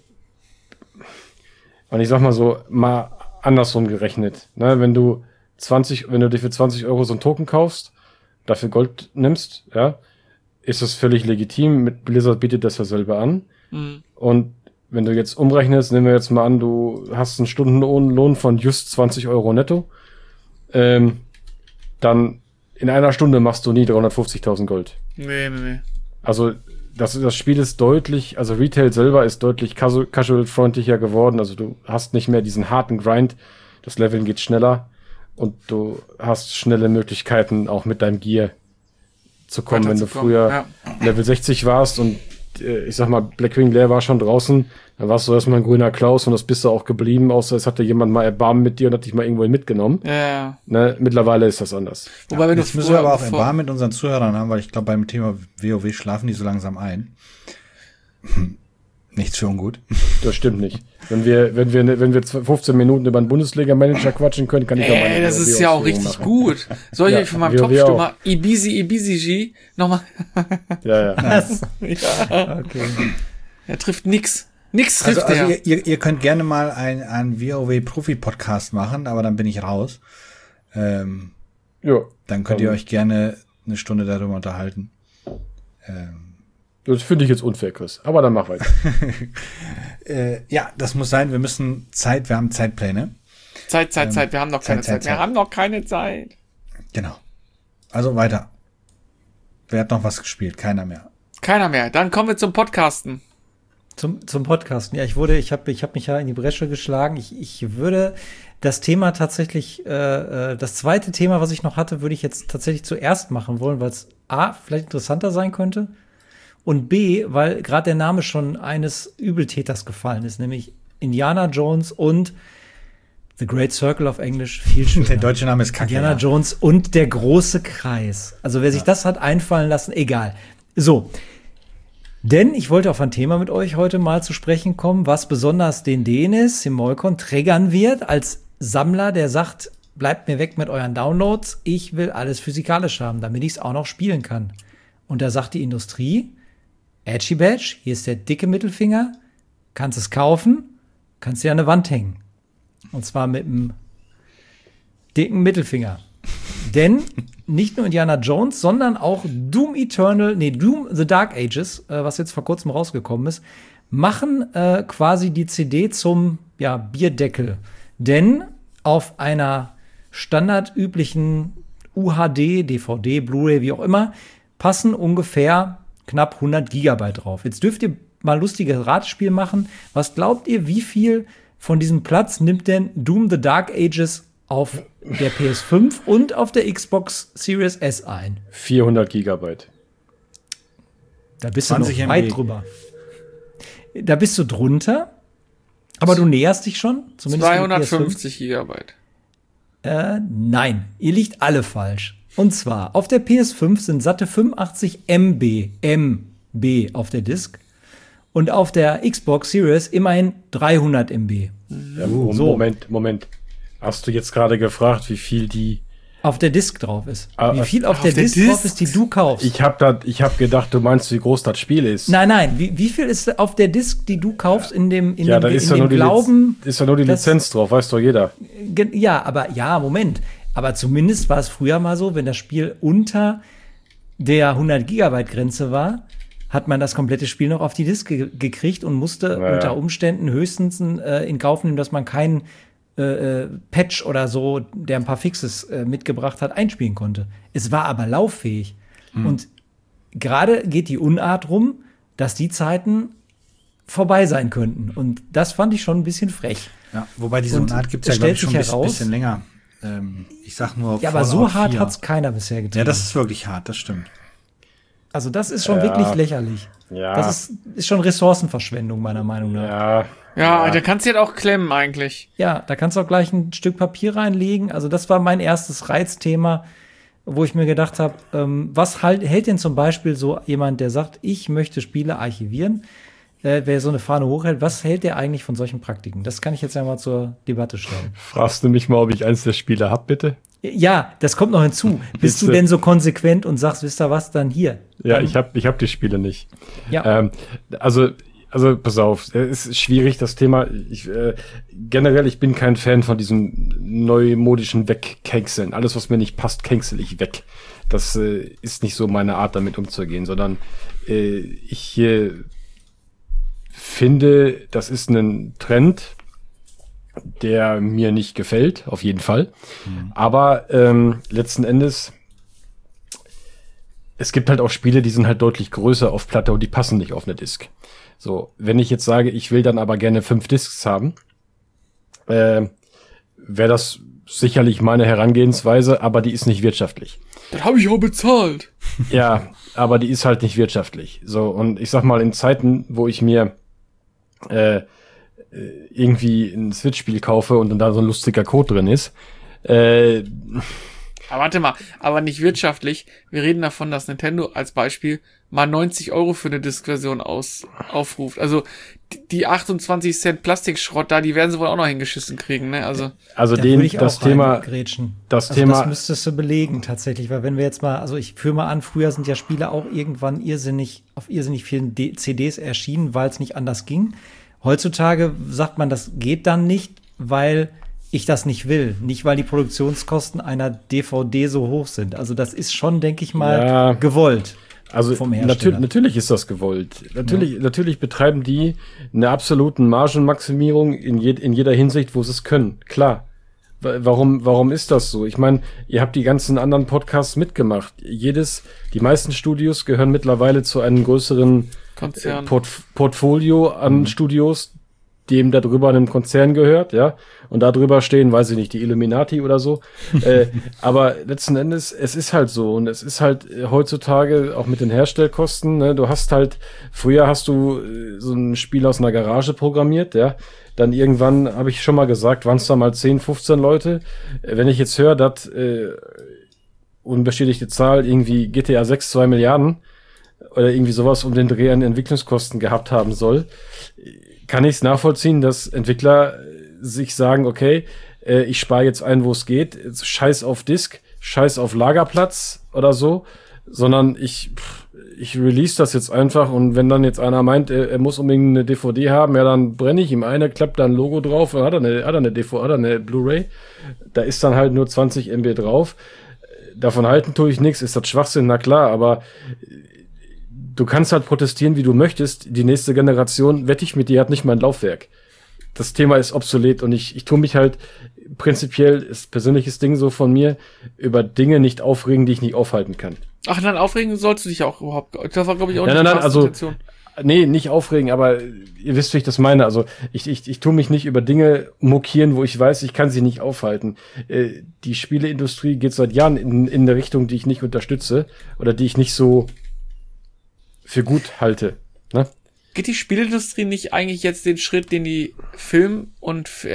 und ich sag mal so, mal andersrum gerechnet, ne, wenn du zwanzig, wenn du dir für zwanzig Euro so einen Token kaufst, dafür Gold nimmst, ja, ist das völlig legitim. Mit Blizzard bietet das ja selber an. Mhm. Und wenn du jetzt umrechnest, nehmen wir jetzt mal an, du hast einen Stundenlohn von just zwanzig Euro netto, ähm, dann in einer Stunde machst du nie dreihundertfünfzigtausend Gold. Nee, nee, nee. Also das, das Spiel ist deutlich, also Retail selber ist deutlich casu- casual-freundlicher geworden. Also du hast nicht mehr diesen harten Grind. Das Leveln geht schneller und du hast schnelle Möglichkeiten, auch mit deinem Gear zu kommen. Wenn du Weiterzukommen, früher ja. Level sechzig warst und äh, ich sag mal, Blackwing Lair war schon draußen, dann warst du erstmal ein grüner Klaus und das bist du auch geblieben, außer es hatte jemand mal Erbarmen mit dir und hat dich mal irgendwo mitgenommen. Ja, ja. Ne? Mittlerweile ist das anders. Wobei, wenn du Jetzt müssen wir aber auch vor- Erbarmen mit unseren Zuhörern haben, weil ich glaube, beim Thema WoW schlafen die so langsam ein. Hm. Nichts für ungut. Das stimmt nicht. Wenn wir, wenn wir, wenn wir fünfzehn Minuten über einen Bundesliga-Manager quatschen können, kann ich auch Ey, das ist ja auch richtig gut. Soll ich Ja, euch von meinem wir- wir Top-Stürmer Ibizi Ibizi G nochmal? Ja, ja. Ja. Okay. Er trifft nix. Nix trifft Also, also er. ihr, ihr, ihr könnt gerne mal ein, ein WoW-Profi-Podcast machen, aber dann bin ich raus. Ähm, Ja. dann könnt ihr Ähm, euch gerne eine Stunde darüber unterhalten. Ähm, Das finde ich jetzt unfair, Chris. Aber dann mach weiter. äh, ja, das muss sein. Wir müssen Zeit, wir haben Zeitpläne. Zeit, Zeit, Zeit. Wir haben noch keine Zeit, Zeit. Zeit, Wir Zeit. haben noch keine Zeit. Genau. Also weiter. Wer hat noch was gespielt? Keiner mehr. Keiner mehr. Dann kommen wir zum Podcasten. Zum, zum Podcasten. Ja, ich wurde, ich habe ich hab mich ja in die Bresche geschlagen. Ich, ich würde das Thema tatsächlich, äh, äh, das zweite Thema, was ich noch hatte, würde ich jetzt tatsächlich zuerst machen wollen, weil es A, vielleicht interessanter sein könnte Und B, weil gerade der Name schon eines Übeltäters gefallen ist, nämlich Indiana Jones und The Great Circle auf Englisch, viel schöner. Der deutsche Name ist Kacke. Indiana ja. Jones und der große Kreis. Also wer sich Ja. das hat einfallen lassen, egal. So, denn ich wollte auf ein Thema mit euch heute mal zu sprechen kommen, was besonders den Denis Simolkon triggern wird, als Sammler, der sagt, bleibt mir weg mit euren Downloads, ich will alles physikalisch haben, damit ich es auch noch spielen kann. Und da sagt die Industrie, Edgy Badge, hier ist der dicke Mittelfinger, kannst es kaufen, kannst dir an eine Wand hängen. Und zwar mit einem dicken Mittelfinger. Denn nicht nur Indiana Jones, sondern auch Doom Eternal, nee, Doom The Dark Ages, äh, was jetzt vor kurzem rausgekommen ist, machen äh, quasi die C D zum ja, Bierdeckel. Denn auf einer standardüblichen U H D, D V D, Blu-ray, wie auch immer, passen ungefähr knapp hundert Gigabyte drauf. Jetzt dürft ihr mal lustiges Ratspiel machen. Was glaubt ihr, wie viel von diesem Platz nimmt denn Doom The Dark Ages auf der P S fünf und auf der Xbox Series S ein? vierhundert Gigabyte. Da bist du noch zwanzig weit M B. drüber. Da bist du drunter, aber du näherst dich schon. Zumindest für die P S fünf. zweihundertfünfzig Gigabyte. Äh, nein, ihr liegt alle falsch. Und zwar, auf der P S fünf sind satte fünfundachtzig M B, M B auf der Disk. Und auf der Xbox Series immerhin dreihundert M B. Ja, so. Moment, Moment. Hast du jetzt gerade gefragt, wie viel die auf der Disk drauf ist? Ah, Wie viel auf, auf der, der Disk, Disk? drauf ist, die du kaufst? Ich hab da, ich hab gedacht, du meinst, wie groß das Spiel ist. Nein, nein, wie, wie viel ist auf der Disk, die du kaufst, in dem, in ja, dem, da in ist ja dem nur die, Glauben? Liz- ist ja nur die dass- Lizenz drauf, weiß doch jeder. Ge- Ja, aber ja, Moment. Aber zumindest war es früher mal so, wenn das Spiel unter der hundert Gigabyte Grenze war, hat man das komplette Spiel noch auf die Disk ge gekriegt und musste Naja. unter Umständen höchstens äh, in Kauf nehmen, dass man keinen äh, äh, Patch oder so, der ein paar Fixes äh, mitgebracht hat, einspielen konnte. Es war aber lauffähig. Und gerade geht die Unart rum, dass die Zeiten vorbei sein könnten. Und das fand ich schon ein bisschen frech. Ja, wobei diese Und Unart gibt es es ja, glaube stellt ich, schon sich ein bisschen, heraus- bisschen länger. Ähm, ich sag nur Ja, aber so Fallout hart vier. hat's keiner bisher getan. Ja, das ist wirklich hart, das stimmt. Also das ist schon Ja. wirklich lächerlich. Ja. Das ist, ist schon Ressourcenverschwendung, meiner Meinung nach. Ja. Ja. Ja, da kannst du jetzt auch klemmen eigentlich. da kannst du auch gleich ein Stück Papier reinlegen. Also das war mein erstes Reizthema, wo ich mir gedacht habe, ähm, was halt, hält denn zum Beispiel so jemand, der sagt, ich möchte Spiele archivieren, äh, wer so eine Fahne hochhält, was hält der eigentlich von solchen Praktiken? Das kann ich jetzt ja mal zur Debatte stellen. Fragst du mich mal, ob ich eins der Spiele hab, bitte? Ja, das kommt noch hinzu. Bist du Bitte. denn so konsequent und sagst, wisst ihr was, dann hier? Ja, Dann, ich hab, ich hab die Spiele nicht. Ja. Ähm, also, also, pass auf, es ist schwierig, das Thema. Ich, äh, generell, ich bin kein Fan von diesem neumodischen Wegkänkseln. Alles, was mir nicht passt, känsel ich weg. Das äh, ist nicht so meine Art, damit umzugehen, sondern äh, ich äh, finde, das ist ein Trend, der mir nicht gefällt, auf jeden Fall. Aber ähm, letzten Endes, es gibt halt auch Spiele, die sind halt deutlich größer auf Platte und die passen nicht auf eine Disk. So, wenn ich jetzt sage, ich will dann aber gerne fünf Disks haben, äh, wäre das sicherlich meine Herangehensweise, aber die ist nicht wirtschaftlich. Das habe ich auch bezahlt. Ja, aber die ist halt nicht wirtschaftlich. So, und ich sag mal, in Zeiten, wo ich mir äh, irgendwie ein Switch-Spiel kaufe und dann da so ein lustiger Code drin ist, äh, Aber warte mal, aber nicht wirtschaftlich. Wir reden davon, dass Nintendo als Beispiel mal neunzig Euro für eine Disk-Version aus, aufruft. Also die, die achtundzwanzig Cent Plastikschrott da, die werden sie wohl auch noch hingeschissen kriegen, ne? Also also Da den, würde ich das auch Thema, reingrätschen. das also Thema- das müsstest du belegen tatsächlich, weil wenn wir jetzt mal, also ich führe mal an, früher sind ja Spiele auch irgendwann irrsinnig, auf irrsinnig vielen D- C Ds erschienen, weil es nicht anders ging. Heutzutage sagt man, das geht dann nicht, weil ich das nicht will. Nicht, weil die Produktionskosten einer D V D so hoch sind. Also das ist schon, denke ich mal, Ja. gewollt. Also vom natür Hersteller. natürlich ist das gewollt. Natürlich, natürlich betreiben die eine absoluten Margenmaximierung in, je in jeder Hinsicht, wo sie es können. Klar. Wa- Warum, warum ist das so? Ich meine, ihr habt die ganzen anderen Podcasts mitgemacht. Jedes, die meisten Studios gehören mittlerweile zu einem größeren Konzern. Port Portfolio an Studios, dem da drüber einem Konzern gehört, ja, und da drüber stehen, weiß ich nicht, die Illuminati oder so. äh, aber letzten Endes, es ist halt so und es ist halt äh, heutzutage auch mit den Herstellkosten, ne, du hast halt, früher hast du äh, so ein Spiel aus einer Garage programmiert, ja, dann irgendwann, habe ich schon mal gesagt, waren es da mal zehn, fünfzehn Leute. Äh, wenn ich jetzt höre, dass äh, unbestätigte Zahl irgendwie G T A sechs zwei Milliarden oder irgendwie sowas um den Dreh an Entwicklungskosten gehabt haben soll, kann ich es nachvollziehen, dass Entwickler sich sagen, okay, äh, ich spare jetzt ein, wo es geht, scheiß auf Disk, scheiß auf Lagerplatz oder so, sondern ich pff, ich release das jetzt einfach und wenn dann jetzt einer meint, er, er muss unbedingt eine D V D haben, ja, dann brenne ich ihm eine, klappt da ein Logo drauf, hat er eine, hat er eine D V D, hat er eine Blu-ray, da ist dann halt nur zwanzig Megabyte drauf. Davon halten tue ich nichts, ist das Schwachsinn, na klar, aber du kannst halt protestieren, wie du möchtest. Die nächste Generation, wette ich mit dir, hat nicht mal ein Laufwerk. Das Thema ist obsolet und ich, ich tue mich halt prinzipiell, ist persönliches Ding so von mir, über Dinge nicht aufregen, die ich nicht aufhalten kann. Ach, dann aufregen sollst du dich auch überhaupt. Das war, glaube ich, auch nein, nicht nein, die nein, also, Situation. Nee, nicht aufregen, aber ihr wisst, wie ich das meine. Also ich, ich, ich tue mich nicht über Dinge mokieren, wo ich weiß, ich kann sie nicht aufhalten. Äh, die Spieleindustrie geht seit Jahren in, in eine Richtung, die ich nicht unterstütze oder die ich nicht so für gut halte. Ne? Geht die Spielindustrie nicht eigentlich jetzt den Schritt, den die Film- und F-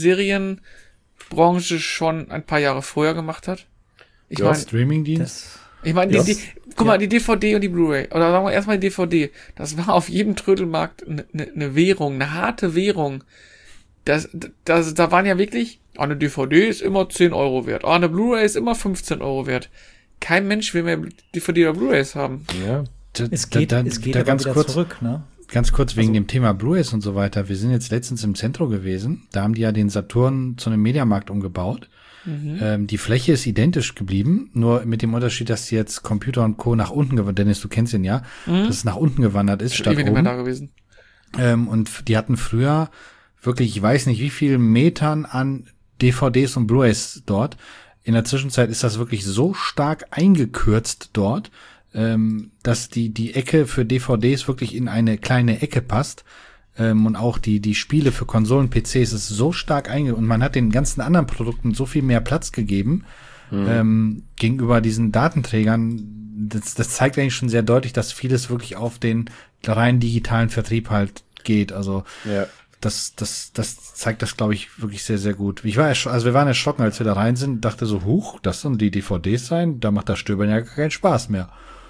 Serienbranche schon ein paar Jahre vorher gemacht hat? Ich Ja, meine, Streamingdienst. ich meine, Ja. die, die, guck mal, die D V D und die Blu-ray, oder sagen wir erstmal die D V D, das war auf jedem Trödelmarkt eine ne, ne Währung, eine harte Währung. Das, das, da waren ja wirklich, oh, eine D V D ist immer zehn Euro wert, oh, eine Blu-ray ist immer fünfzehn Euro wert. Kein Mensch will mehr D V D oder Blu-rays haben. Ja. Da, Es geht, da, da, es geht da aber ganz wieder kurz, zurück, ne? Ganz kurz wegen Also- dem Thema Blu-rays und so weiter. Wir sind jetzt letztens im Zentrum gewesen. Da haben die ja den Saturn zu einem Mediamarkt umgebaut. Mhm. Ähm, die Fläche ist identisch geblieben, nur mit dem Unterschied, dass jetzt Computer und Co. nach unten gewandert, Dennis, du kennst ihn ja, Mhm. dass es nach unten gewandert ist, Schon statt ewig nicht mehr da oben. gewesen. Ähm, und die hatten früher wirklich, ich weiß nicht, wie viel Metern an D V Ds und Blu-rays dort. In der Zwischenzeit ist das wirklich so stark eingekürzt dort, ähm, dass die die Ecke für D V Ds wirklich in eine kleine Ecke passt. Ähm, und auch die die Spiele für Konsolen, P Cs ist so stark einge und man hat den ganzen anderen Produkten so viel mehr Platz gegeben mhm. ähm, gegenüber diesen Datenträgern. Das, das zeigt eigentlich schon sehr deutlich, dass vieles wirklich auf den rein digitalen Vertrieb halt geht. Also Ja. das das das zeigt das, glaube ich, wirklich sehr sehr gut. Ich war ersch- also wir waren erschrocken, als wir da rein sind, dachte so, huch, das sollen die D V Ds sein, da macht das Stöbern ja gar keinen Spaß mehr.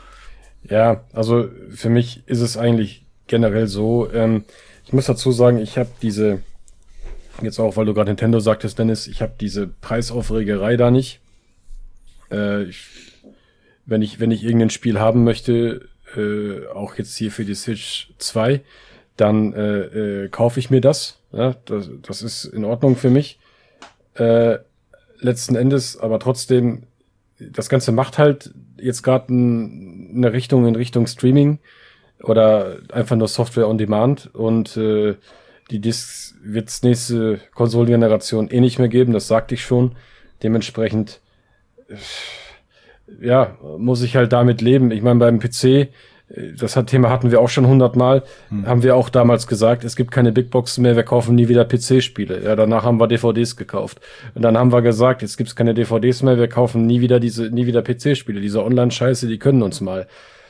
Ja, also für mich ist es eigentlich generell so, ähm, ich muss dazu sagen, ich habe diese, jetzt auch, weil du gerade Nintendo sagtest, Dennis, ich habe diese Preisaufregerei da nicht. Äh, ich, wenn ich wenn ich irgendein Spiel haben möchte, äh, auch jetzt hier für die Switch zwei, dann äh, äh, kaufe ich mir das. Ja, das. Das ist in Ordnung für mich. Äh, letzten Endes, aber trotzdem, das Ganze macht halt jetzt gerade ein, eine Richtung in Richtung Streaming oder einfach nur Software on Demand und äh, die Discs wird's nächste Konsolengeneration eh nicht mehr geben, das sagte ich schon. Dementsprechend äh, ja, muss ich halt damit leben. Ich meine, beim P C, das hat, Thema hatten wir auch schon hundertmal, hm. haben wir auch damals gesagt, es gibt keine Big Boxen mehr, wir kaufen nie wieder P C-Spiele. Ja, danach haben wir D V Ds gekauft. Und dann haben wir gesagt, jetzt gibt's keine D V Ds mehr, wir kaufen nie wieder diese, nie wieder P C-Spiele. Diese Online-Scheiße, die können uns mal.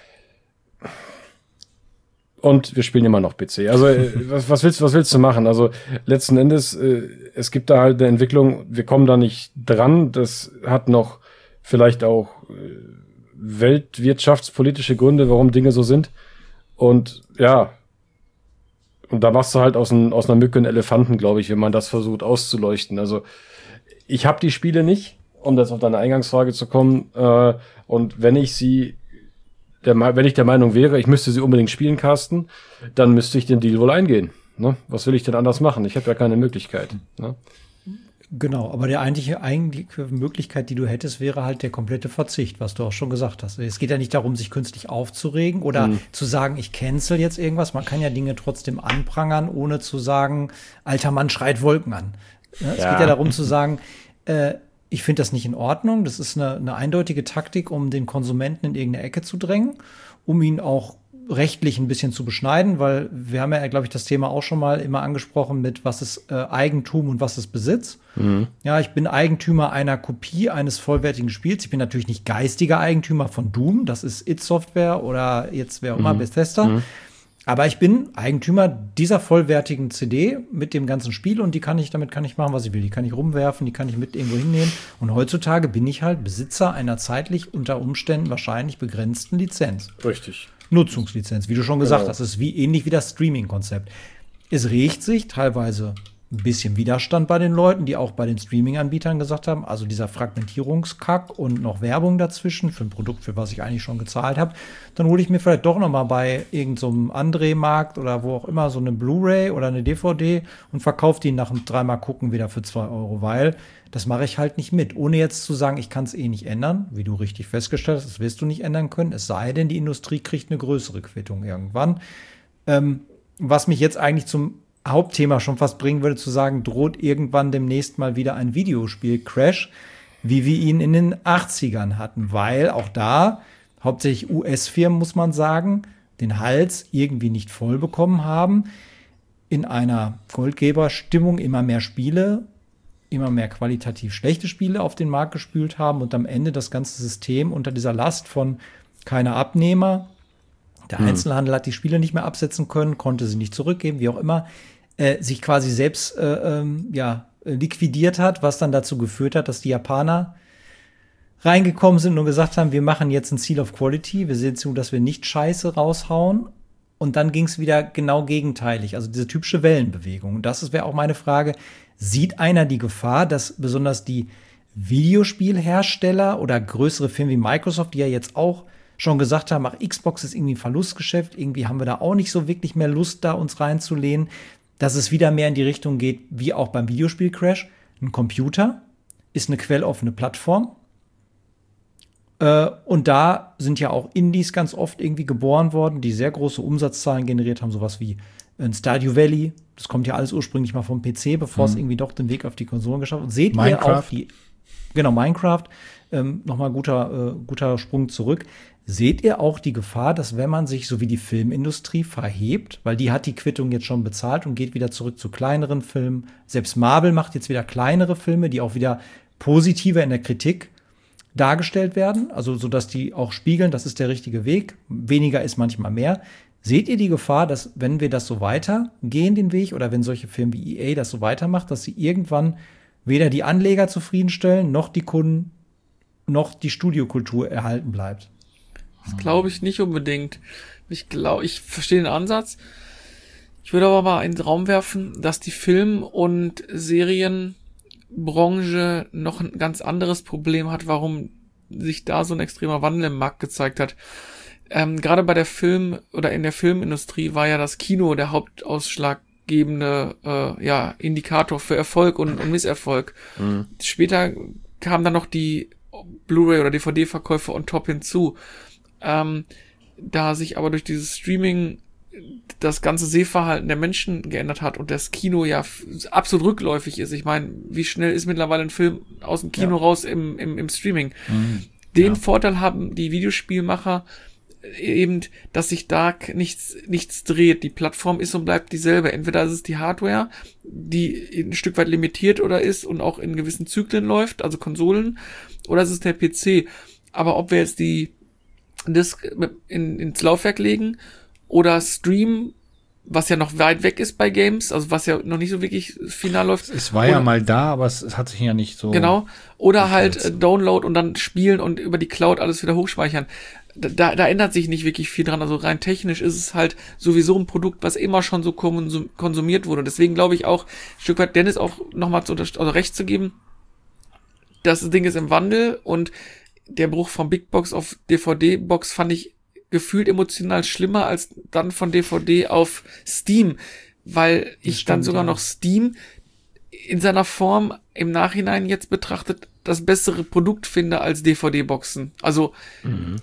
Und wir spielen immer noch P C. Also, was, was willst, was willst du machen? Also, letzten Endes, äh, es gibt da halt eine Entwicklung, wir kommen da nicht dran. Das hat noch vielleicht auch äh, weltwirtschaftspolitische Gründe, warum Dinge so sind. Und ja, und da machst du halt aus, ein, aus einer Mücke einen Elefanten, glaube ich, wenn man das versucht auszuleuchten. Also ich habe die Spiele nicht, um das auf deine Eingangsfrage zu kommen. Äh, und wenn ich sie, der, wenn ich der Meinung wäre, ich müsste sie unbedingt spielen, Carsten, dann müsste ich den Deal wohl eingehen. Ne? Was will ich denn anders machen? Ich habe ja keine Möglichkeit. Ne? Genau, aber die eigentliche, eigentliche Möglichkeit, die du hättest, wäre halt der komplette Verzicht, was du auch schon gesagt hast. Es geht ja nicht darum, sich künstlich aufzuregen oder hm. zu sagen, ich cancel jetzt irgendwas. Man kann ja Dinge trotzdem anprangern, ohne zu sagen, alter Mann schreit Wolken an. Ja, es ja. geht ja darum zu sagen, äh, ich finde das nicht in Ordnung. Das ist eine, eine eindeutige Taktik, um den Konsumenten in irgendeine Ecke zu drängen, um ihn auch rechtlich ein bisschen zu beschneiden, weil wir haben ja, glaube ich, das Thema auch schon mal immer angesprochen mit, was ist äh, Eigentum und was ist Besitz. Mhm. Ja, ich bin Eigentümer einer Kopie eines vollwertigen Spiels. Ich bin natürlich nicht geistiger Eigentümer von Doom, das ist id Software oder jetzt wer auch immer, mhm. Bethesda. Mhm. Aber ich bin Eigentümer dieser vollwertigen C D mit dem ganzen Spiel und die kann ich, damit kann ich machen, was ich will. Die kann ich rumwerfen, die kann ich mit irgendwo hinnehmen. Und heutzutage bin ich halt Besitzer einer zeitlich unter Umständen wahrscheinlich begrenzten Lizenz. Richtig. Nutzungslizenz, wie du schon gesagt genau. hast. Das ist wie ähnlich wie das Streaming-Konzept. Es regt sich teilweise ein bisschen Widerstand bei den Leuten, die auch bei den Streaming-Anbietern gesagt haben, also dieser Fragmentierungskack und noch Werbung dazwischen für ein Produkt, für was ich eigentlich schon gezahlt habe, dann hole ich mir vielleicht doch noch mal bei irgendeinem so André-Markt oder wo auch immer so eine Blu-ray oder eine D V D und verkaufe die nach dem dreimal gucken wieder für zwei Euro, weil das mache ich halt nicht mit, ohne jetzt zu sagen, ich kann es eh nicht ändern, wie du richtig festgestellt hast, das wirst du nicht ändern können, es sei denn, die Industrie kriegt eine größere Quittung irgendwann. Ähm, was mich jetzt eigentlich zum Hauptthema schon fast bringen würde, zu sagen, droht irgendwann demnächst mal wieder ein Videospiel-Crash, wie wir ihn in den achtzigern hatten, weil auch da hauptsächlich U S-Firmen, muss man sagen, den Hals irgendwie nicht voll bekommen haben, in einer Goldgeberstimmung immer mehr Spiele, immer mehr qualitativ schlechte Spiele auf den Markt gespült haben und am Ende das ganze System unter dieser Last von keine Abnehmer, der hm. Einzelhandel hat die Spiele nicht mehr absetzen können, konnte sie nicht zurückgeben, wie auch immer, äh, sich quasi selbst äh, ähm, ja, liquidiert hat, was dann dazu geführt hat, dass die Japaner reingekommen sind und gesagt haben, wir machen jetzt ein Seal of Quality, wir sehen zu, dass wir nicht Scheiße raushauen. Und dann ging es wieder genau gegenteilig, also diese typische Wellenbewegung. Und das wäre auch meine Frage, sieht einer die Gefahr, dass besonders die Videospielhersteller oder größere Firmen wie Microsoft, die ja jetzt auch schon gesagt haben, ach, Xbox ist irgendwie ein Verlustgeschäft, irgendwie haben wir da auch nicht so wirklich mehr Lust, da uns reinzulehnen, dass es wieder mehr in die Richtung geht, wie auch beim Videospiel-Crash. Ein Computer ist eine quelloffene Plattform. Äh, und da sind ja auch Indies ganz oft irgendwie geboren worden, die sehr große Umsatzzahlen generiert haben, sowas wie ein Stardew Valley. Das kommt ja alles ursprünglich mal vom P C, bevor mhm. es irgendwie doch den Weg auf die Konsolen geschafft hat. Seht Minecraft. ihr auch die, genau, Minecraft, ähm, nochmal guter, äh, guter Sprung zurück. Seht ihr auch die Gefahr, dass wenn man sich so wie die Filmindustrie verhebt, weil die hat die Quittung jetzt schon bezahlt und geht wieder zurück zu kleineren Filmen. Selbst Marvel macht jetzt wieder kleinere Filme, die auch wieder positiver in der Kritik dargestellt werden, also so dass die auch spiegeln, das ist der richtige Weg. Weniger ist manchmal mehr. Seht ihr die Gefahr, dass wenn wir das so weitergehen, den Weg, oder wenn solche Firmen wie E A das so weitermacht, dass sie irgendwann weder die Anleger zufriedenstellen, noch die Kunden, noch die Studiokultur erhalten bleibt? Das glaube ich nicht unbedingt. Ich glaube, ich verstehe den Ansatz. Ich würde aber mal in den Raum werfen, dass die Film- und Serienbranche noch ein ganz anderes Problem hat, warum sich da so ein extremer Wandel im Markt gezeigt hat. Ähm, gerade bei der Film- oder in der Filmindustrie war ja das Kino der hauptausschlaggebende äh, ja, Indikator für Erfolg und, und Misserfolg. Mhm. Später kamen dann noch die Blu-ray- oder D V D-Verkäufe on top hinzu. Ähm, da sich aber durch dieses Streaming das ganze Sehverhalten der Menschen geändert hat und das Kino ja f- absolut rückläufig ist. Ich meine, wie schnell ist mittlerweile ein Film aus dem Kino ja. raus im, im, im Streaming? Mhm. Den ja. Vorteil haben die Videospielmacher eben, dass sich da nichts, nichts dreht. Die Plattform ist und bleibt dieselbe. Entweder ist es die Hardware, die ein Stück weit limitiert oder ist und auch in gewissen Zyklen läuft, also Konsolen, oder es ist der P C. Aber ob wir jetzt die Disk in, ins Laufwerk legen oder streamen, was ja noch weit weg ist bei Games, also was ja noch nicht so wirklich final läuft. Es war oder, ja mal da, aber es, es hat sich ja nicht so. Genau. Oder halt äh, Download und dann spielen und über die Cloud alles wieder hochspeichern. Da, da ändert sich nicht wirklich viel dran. Also rein technisch ist es halt sowieso ein Produkt, was immer schon so konsum- konsumiert wurde. Deswegen glaube ich auch, ein Stück weit Dennis auch nochmal zu, also recht zu geben, das Ding ist im Wandel und der Bruch von Big Box auf D V D-Box fand ich gefühlt emotional schlimmer als dann von D V D auf Steam, weil ich stimmt, dann sogar ja. noch Steam in seiner Form im Nachhinein jetzt betrachtet das bessere Produkt finde als D V D-Boxen. Also mhm.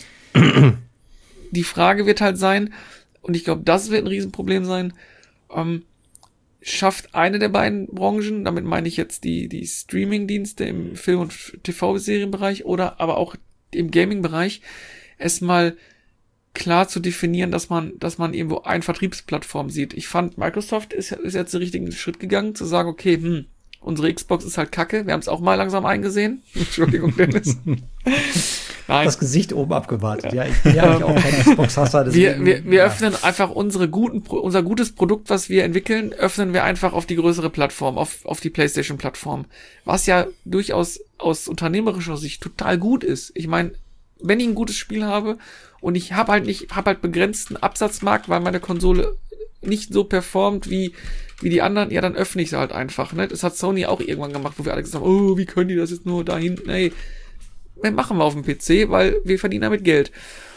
die Frage wird halt sein, und ich glaube, das wird ein Riesenproblem sein, ähm, schafft eine der beiden Branchen, damit meine ich jetzt die die Streaming-Dienste im Film- und T V-Serienbereich oder aber auch im Gaming-Bereich, es mal klar zu definieren, dass man, dass man irgendwo eine Vertriebsplattform sieht. Ich fand, Microsoft ist, ist jetzt den richtigen Schritt gegangen, zu sagen, okay, hm, unsere Xbox ist halt kacke, wir haben es auch mal langsam eingesehen. Entschuldigung, Dennis. Nein. Das Gesicht oben abgewartet. Ja, ich bin ja nicht auch kein Xbox-Hasser. Wir, wir, wir ja. öffnen einfach unsere guten, unser gutes Produkt, was wir entwickeln, öffnen wir einfach auf die größere Plattform, auf, auf die PlayStation-Plattform. Was ja durchaus aus unternehmerischer Sicht total gut ist. Ich meine, wenn ich ein gutes Spiel habe und ich habe halt nicht, habe halt begrenzten Absatzmarkt, weil meine Konsole nicht so performt wie, wie die anderen, ja, dann öffne ich sie halt einfach, ne? Das hat Sony auch irgendwann gemacht, wo wir alle gesagt haben, oh, wie können die das jetzt nur da hinten, ey. Machen wir auf dem P C, weil wir verdienen damit Geld.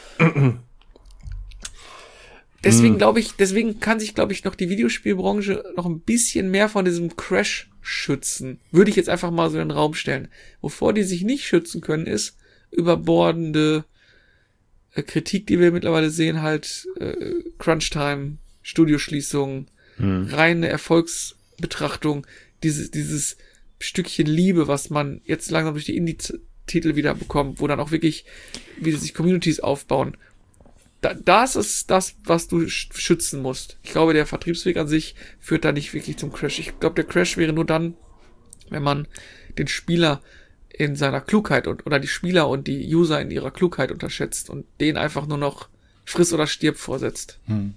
Deswegen glaube ich, deswegen kann sich, glaube ich, noch die Videospielbranche noch ein bisschen mehr von diesem Crash schützen. Würde ich jetzt einfach mal so in den Raum stellen. Wovor die sich nicht schützen können, ist überbordende äh, Kritik, die wir mittlerweile sehen, halt äh, Crunchtime, Studioschließungen, hm. reine Erfolgsbetrachtung, dieses, dieses Stückchen Liebe, was man jetzt langsam durch die Indie Titel wieder bekommt, wo dann auch wirklich, wie sich Communities aufbauen. Da, das ist das, was du schützen musst. Ich glaube, der Vertriebsweg an sich führt da nicht wirklich zum Crash. Ich glaube, der Crash wäre nur dann, wenn man den Spieler in seiner Klugheit und, oder die Spieler und die User in ihrer Klugheit unterschätzt und denen einfach nur noch friss oder stirb vorsetzt. Hm.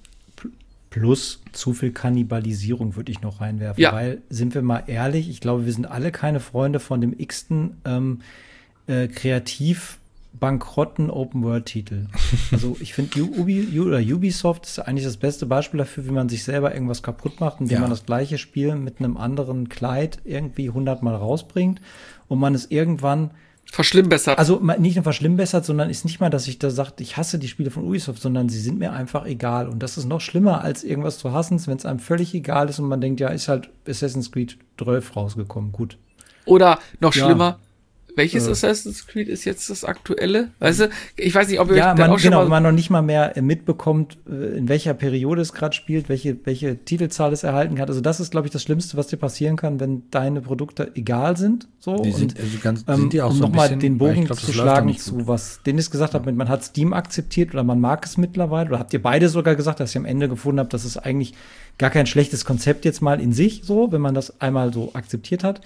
Plus zu viel Kannibalisierung würde ich noch reinwerfen, ja. Weil, sind wir mal ehrlich, ich glaube, wir sind alle keine Freunde von dem x-ten ähm, Äh, kreativ bankrotten Open-World-Titel. Also ich finde, Ubi, oder Ubisoft ist eigentlich das beste Beispiel dafür, wie man sich selber irgendwas kaputt macht, indem ja. man das gleiche Spiel mit einem anderen Kleid irgendwie hundertmal rausbringt und man es irgendwann verschlimmbessert. Also nicht nur verschlimmbessert, sondern ist nicht mal, dass ich da sage, ich hasse die Spiele von Ubisoft, sondern sie sind mir einfach egal. Und das ist noch schlimmer, als irgendwas zu hassen, wenn es einem völlig egal ist und man denkt, ja, ist halt Assassin's Creed zwölf rausgekommen, gut. Oder noch ja. schlimmer, welches äh. Assassin's Creed ist jetzt das aktuelle? Weißt du, ich weiß nicht, ob ihr ja, euch man, auch schon genau, mal man noch nicht mal mehr mitbekommt, in welcher Periode es gerade spielt, welche, welche Titelzahl es erhalten hat. Also das ist, glaube ich, das Schlimmste, was dir passieren kann, wenn deine Produkte egal sind. So. Die sind, und, also ganz, ähm, sind die auch um so ein nochmal bisschen, den Bogen glaub, zu schlagen zu, was Dennis gesagt hat, man hat Steam akzeptiert oder man mag es mittlerweile. Oder habt ihr beide sogar gesagt, dass ihr am Ende gefunden habt, dass es eigentlich gar kein schlechtes Konzept jetzt mal in sich, so, wenn man das einmal so akzeptiert hat.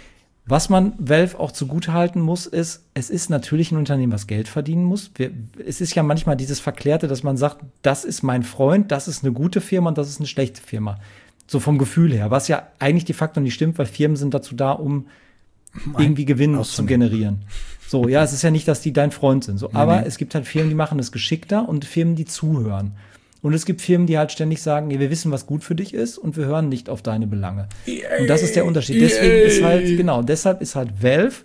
Was man Valve auch zugutehalten muss, ist, es ist natürlich ein Unternehmen, was Geld verdienen muss. Wir, es ist ja manchmal dieses Verklärte, dass man sagt, das ist mein Freund, das ist eine gute Firma und das ist eine schlechte Firma. So vom Gefühl her. Was ja eigentlich de facto nicht stimmt, weil Firmen sind dazu da, um irgendwie Gewinn zu generieren. So, ja, es ist ja nicht, dass die dein Freund sind. So, nee, aber nee. es gibt halt Firmen, die machen es geschickter und Firmen, die zuhören. Und es gibt Firmen, die halt ständig sagen, nee, wir wissen, was gut für dich ist und wir hören nicht auf deine Belange. E A, und das ist der Unterschied. Deswegen E A. ist halt, genau, deshalb ist halt Valve,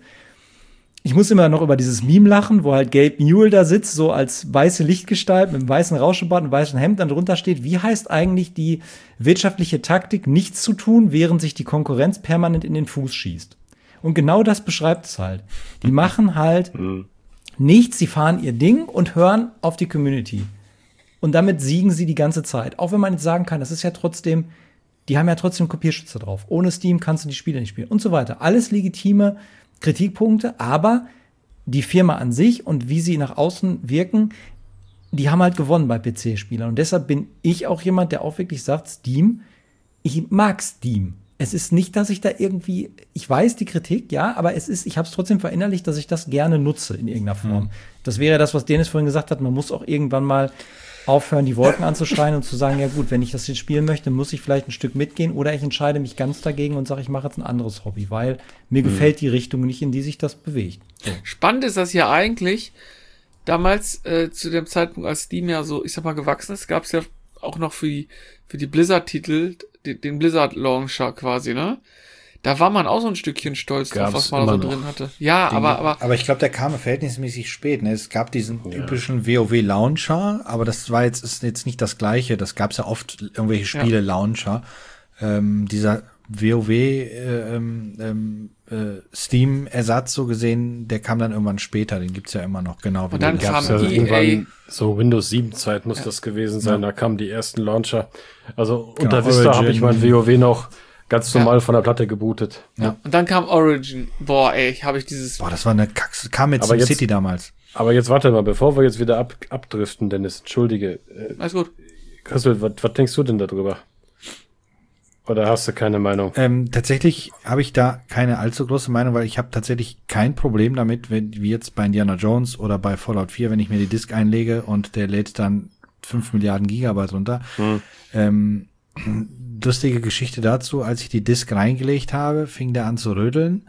ich muss immer noch über dieses Meme lachen, wo halt Gabe Newell da sitzt, so als weiße Lichtgestalt mit einem weißen Rauschebart und weißen Hemd, dann drunter steht, wie heißt eigentlich die wirtschaftliche Taktik, nichts zu tun, während sich die Konkurrenz permanent in den Fuß schießt. Und genau das beschreibt es halt. Die machen halt nichts, sie fahren ihr Ding und hören auf die Community. Und damit siegen sie die ganze Zeit. Auch wenn man jetzt sagen kann, das ist ja trotzdem, die haben ja trotzdem Kopierschützer drauf. Ohne Steam kannst du die Spiele nicht spielen und so weiter. Alles legitime Kritikpunkte, aber die Firma an sich und wie sie nach außen wirken, die haben halt gewonnen bei P C-Spielern. Und deshalb bin ich auch jemand, der auch wirklich sagt, Steam, ich mag Steam. Es ist nicht, dass ich da irgendwie, ich weiß die Kritik, ja, aber es ist, ich habe es trotzdem verinnerlicht, dass ich das gerne nutze in irgendeiner Form. Mhm. Das wäre das, was Dennis vorhin gesagt hat, man muss auch irgendwann mal aufhören, die Wolken anzuschreien und zu sagen, ja gut, wenn ich das jetzt spielen möchte, muss ich vielleicht ein Stück mitgehen oder ich entscheide mich ganz dagegen und sage, ich mache jetzt ein anderes Hobby, weil mir mhm. gefällt die Richtung nicht, in die sich das bewegt. So. Spannend ist das ja eigentlich, damals äh, zu dem Zeitpunkt, als Steam ja so, ich sag mal, gewachsen ist, gab es ja auch noch für die, für die Blizzard-Titel, den, den Blizzard-Launcher quasi, ne? Da war man auch so ein Stückchen stolz drauf, was man da so noch drin hatte. Ja, Den, aber, aber. Aber ich glaube, der kam verhältnismäßig spät, ne? Es gab diesen ja. typischen WoW-Launcher, aber das war jetzt, ist jetzt nicht das Gleiche. Das gab's ja oft, irgendwelche Spiele-Launcher. Ja. Ähm, dieser WoW, äh, ähm, äh, Steam-Ersatz so gesehen, der kam dann irgendwann später. Den gibt's ja immer noch, genau. Wie Und dann kam ja E A. irgendwann so Windows sieben Zeit muss ja. das gewesen sein. Ja. Da kamen die ersten Launcher. Also genau, unter Vista habe ich mein WoW noch ganz normal ja. von der Platte gebootet. Ja. Und dann kam Origin. Boah, ey, habe ich dieses. Boah, das war eine Kack. Kam mit Sim City damals. Aber jetzt warte mal, bevor wir jetzt wieder ab, abdriften, Dennis, entschuldige. Äh, Alles gut. Christel, was, was denkst du denn darüber? Oder hast du keine Meinung? Ähm, tatsächlich habe ich da keine allzu große Meinung, weil ich habe tatsächlich kein Problem damit, wenn wie jetzt bei Indiana Jones oder bei Fallout vier, wenn ich mir die Disk einlege und der lädt dann fünf Milliarden Gigabyte runter. Hm. Ähm, lustige Geschichte dazu, als ich die Disk reingelegt habe, fing der an zu rödeln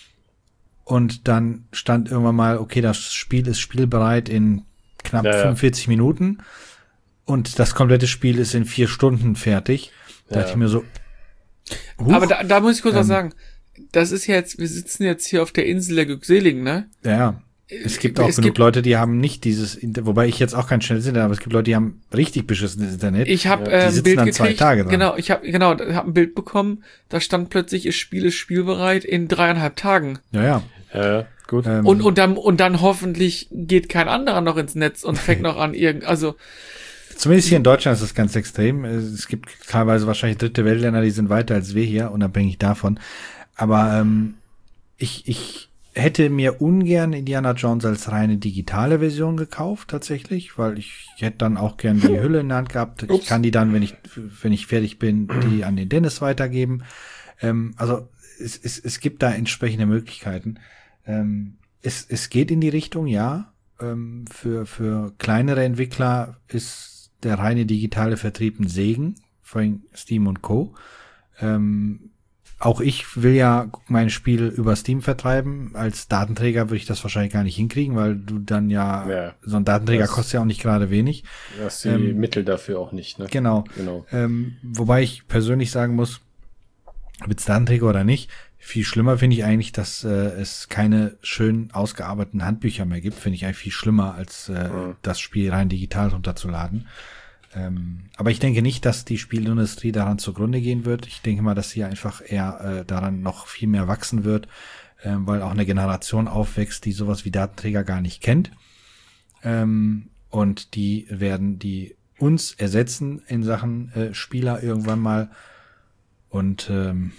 und dann stand irgendwann mal, okay, das Spiel ist spielbereit in knapp ja, ja. fünfundvierzig Minuten und das komplette Spiel ist in vier Stunden fertig. Da Ja. dachte ich mir so, huch, Aber da, da muss ich kurz ähm, was sagen. Das ist jetzt, wir sitzen jetzt hier auf der Insel der Glückseligen, ne? ja, es gibt auch Es genug gibt- Leute, die haben nicht dieses, Inter- wobei ich jetzt auch kein schnelles Internet habe, aber es gibt Leute, die haben richtig beschissenes Internet. Ich habe Ja, äh, die ein sitzen Bild dann gekriegt. zwei Tage dran. Genau, ich habe genau, hab ein Bild bekommen. Da stand plötzlich, das Spiel ist spielbereit in dreieinhalb Tagen. Ja, ja. Ja, ja, gut. Ähm, Und und dann und dann hoffentlich geht kein anderer noch ins Netz und fängt noch an irgend, also Zumindest hier in Deutschland ist das ganz extrem. Es gibt teilweise wahrscheinlich dritte Weltländer, die sind weiter als wir hier, unabhängig davon. Aber ähm, ich, ich hätte mir ungern Indiana Jones als reine digitale Version gekauft, tatsächlich, weil ich hätte dann auch gern die Hülle in der Hand gehabt. Ich kann die dann, wenn ich, wenn ich fertig bin, die an den Dennis weitergeben. Ähm, also es, es, es gibt da entsprechende Möglichkeiten. Ähm, es, es geht in die Richtung, ja. Ähm, für, für kleinere Entwickler ist der reine digitale Vertrieb ein Segen, vor allem Steam und Co. Ähm, auch ich will ja mein Spiel über Steam vertreiben. Als Datenträger würde ich das wahrscheinlich gar nicht hinkriegen, weil du dann ja, Ja, so ein Datenträger das- kostet ja auch nicht gerade wenig. Du hast die ähm, Mittel dafür auch nicht, ne? Genau. Genau. Ähm, wobei ich persönlich sagen muss, ob jetzt Datenträger oder nicht, viel schlimmer finde ich eigentlich, dass äh, es keine schön ausgearbeiteten Handbücher mehr gibt. Finde ich eigentlich viel schlimmer, als äh, Mhm. das Spiel rein digital runterzuladen. Ähm, aber ich denke nicht, dass die Spielindustrie daran zugrunde gehen wird. Ich denke mal, dass sie einfach eher äh, daran noch viel mehr wachsen wird, äh, weil auch eine Generation aufwächst, die sowas wie Datenträger gar nicht kennt. Ähm, und die werden die uns ersetzen in Sachen äh, Spieler irgendwann mal. Und ähm,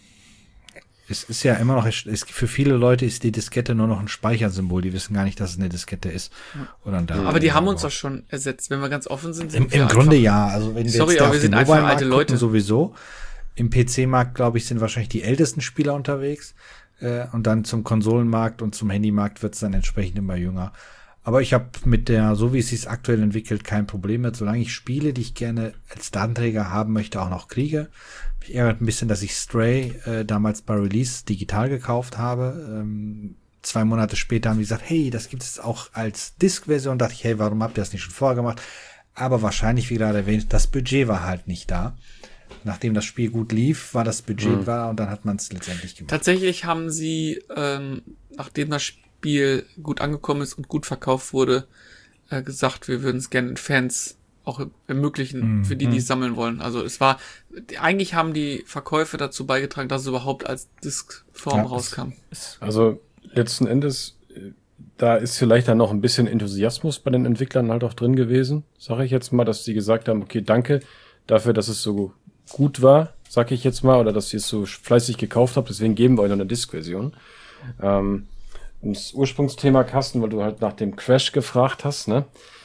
es ist ja immer noch, es, für viele Leute ist die Diskette nur noch ein Speichersymbol. Die wissen gar nicht, dass es eine Diskette ist. Oder ein Daten- aber die haben uns doch schon ersetzt, wenn wir ganz offen sind. Im, sind wir im Grunde einfach- ja. Also wenn wir Sorry, jetzt aber auf wir den sind einfach Mobile-Markt alte gucken, Leute. sowieso. Im P C-Markt, glaube ich, sind wahrscheinlich die ältesten Spieler unterwegs. Äh, und dann zum Konsolenmarkt und zum Handymarkt wird es dann entsprechend immer jünger. Aber ich habe mit der, so wie es sich aktuell entwickelt, kein Problem mit, solange ich Spiele, die ich gerne als Datenträger haben möchte, auch noch kriege. Mich ärgert ein bisschen, dass ich Stray äh, damals bei Release digital gekauft habe. Ähm, zwei Monate später haben die gesagt, hey, das gibt es auch als Disk-Version. Dachte ich, hey, warum habt ihr das nicht schon vorher gemacht? Aber wahrscheinlich, wie gerade erwähnt, das Budget war halt nicht da. Nachdem das Spiel gut lief, war das Budget Mhm. da und dann hat man es letztendlich gemacht. Tatsächlich haben sie, ähm, nachdem das Spiel gut angekommen ist und gut verkauft wurde, äh, gesagt, wir würden es gerne den Fans auch ermöglichen, Mhm. für die, die es sammeln wollen. Also es war, eigentlich haben die Verkäufe dazu beigetragen, dass es überhaupt als Diskform Ja, es- rauskam. Also letzten Endes, äh, da ist vielleicht dann noch ein bisschen Enthusiasmus bei den Entwicklern halt auch drin gewesen, sage ich jetzt mal, dass sie gesagt haben, okay, danke dafür, dass es so gut war, sag ich jetzt mal, oder dass ihr es so fleißig gekauft habt, deswegen geben wir euch noch eine Disk-Version. Ähm, das Ursprungsthema, Carsten, weil du halt nach dem Crash gefragt hast, ne?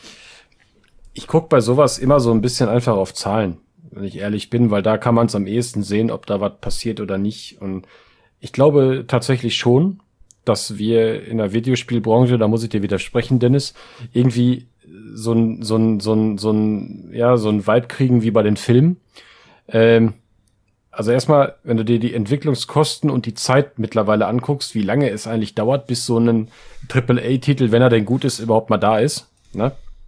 Ich guck bei sowas immer so ein bisschen einfach auf Zahlen, wenn ich ehrlich bin, weil da kann man es am ehesten sehen, ob da was passiert oder nicht. Und ich glaube tatsächlich schon, dass wir in der Videospielbranche, da muss ich dir widersprechen, Dennis, irgendwie so ein, so ein, so ein, so ein, ja, so ein Vibe kriegen wie bei den Filmen. Ähm, also erstmal, wenn du dir die Entwicklungskosten und die Zeit mittlerweile anguckst, wie lange es eigentlich dauert, bis so ein Triple A-Titel, wenn er denn gut ist, überhaupt mal da ist, ne?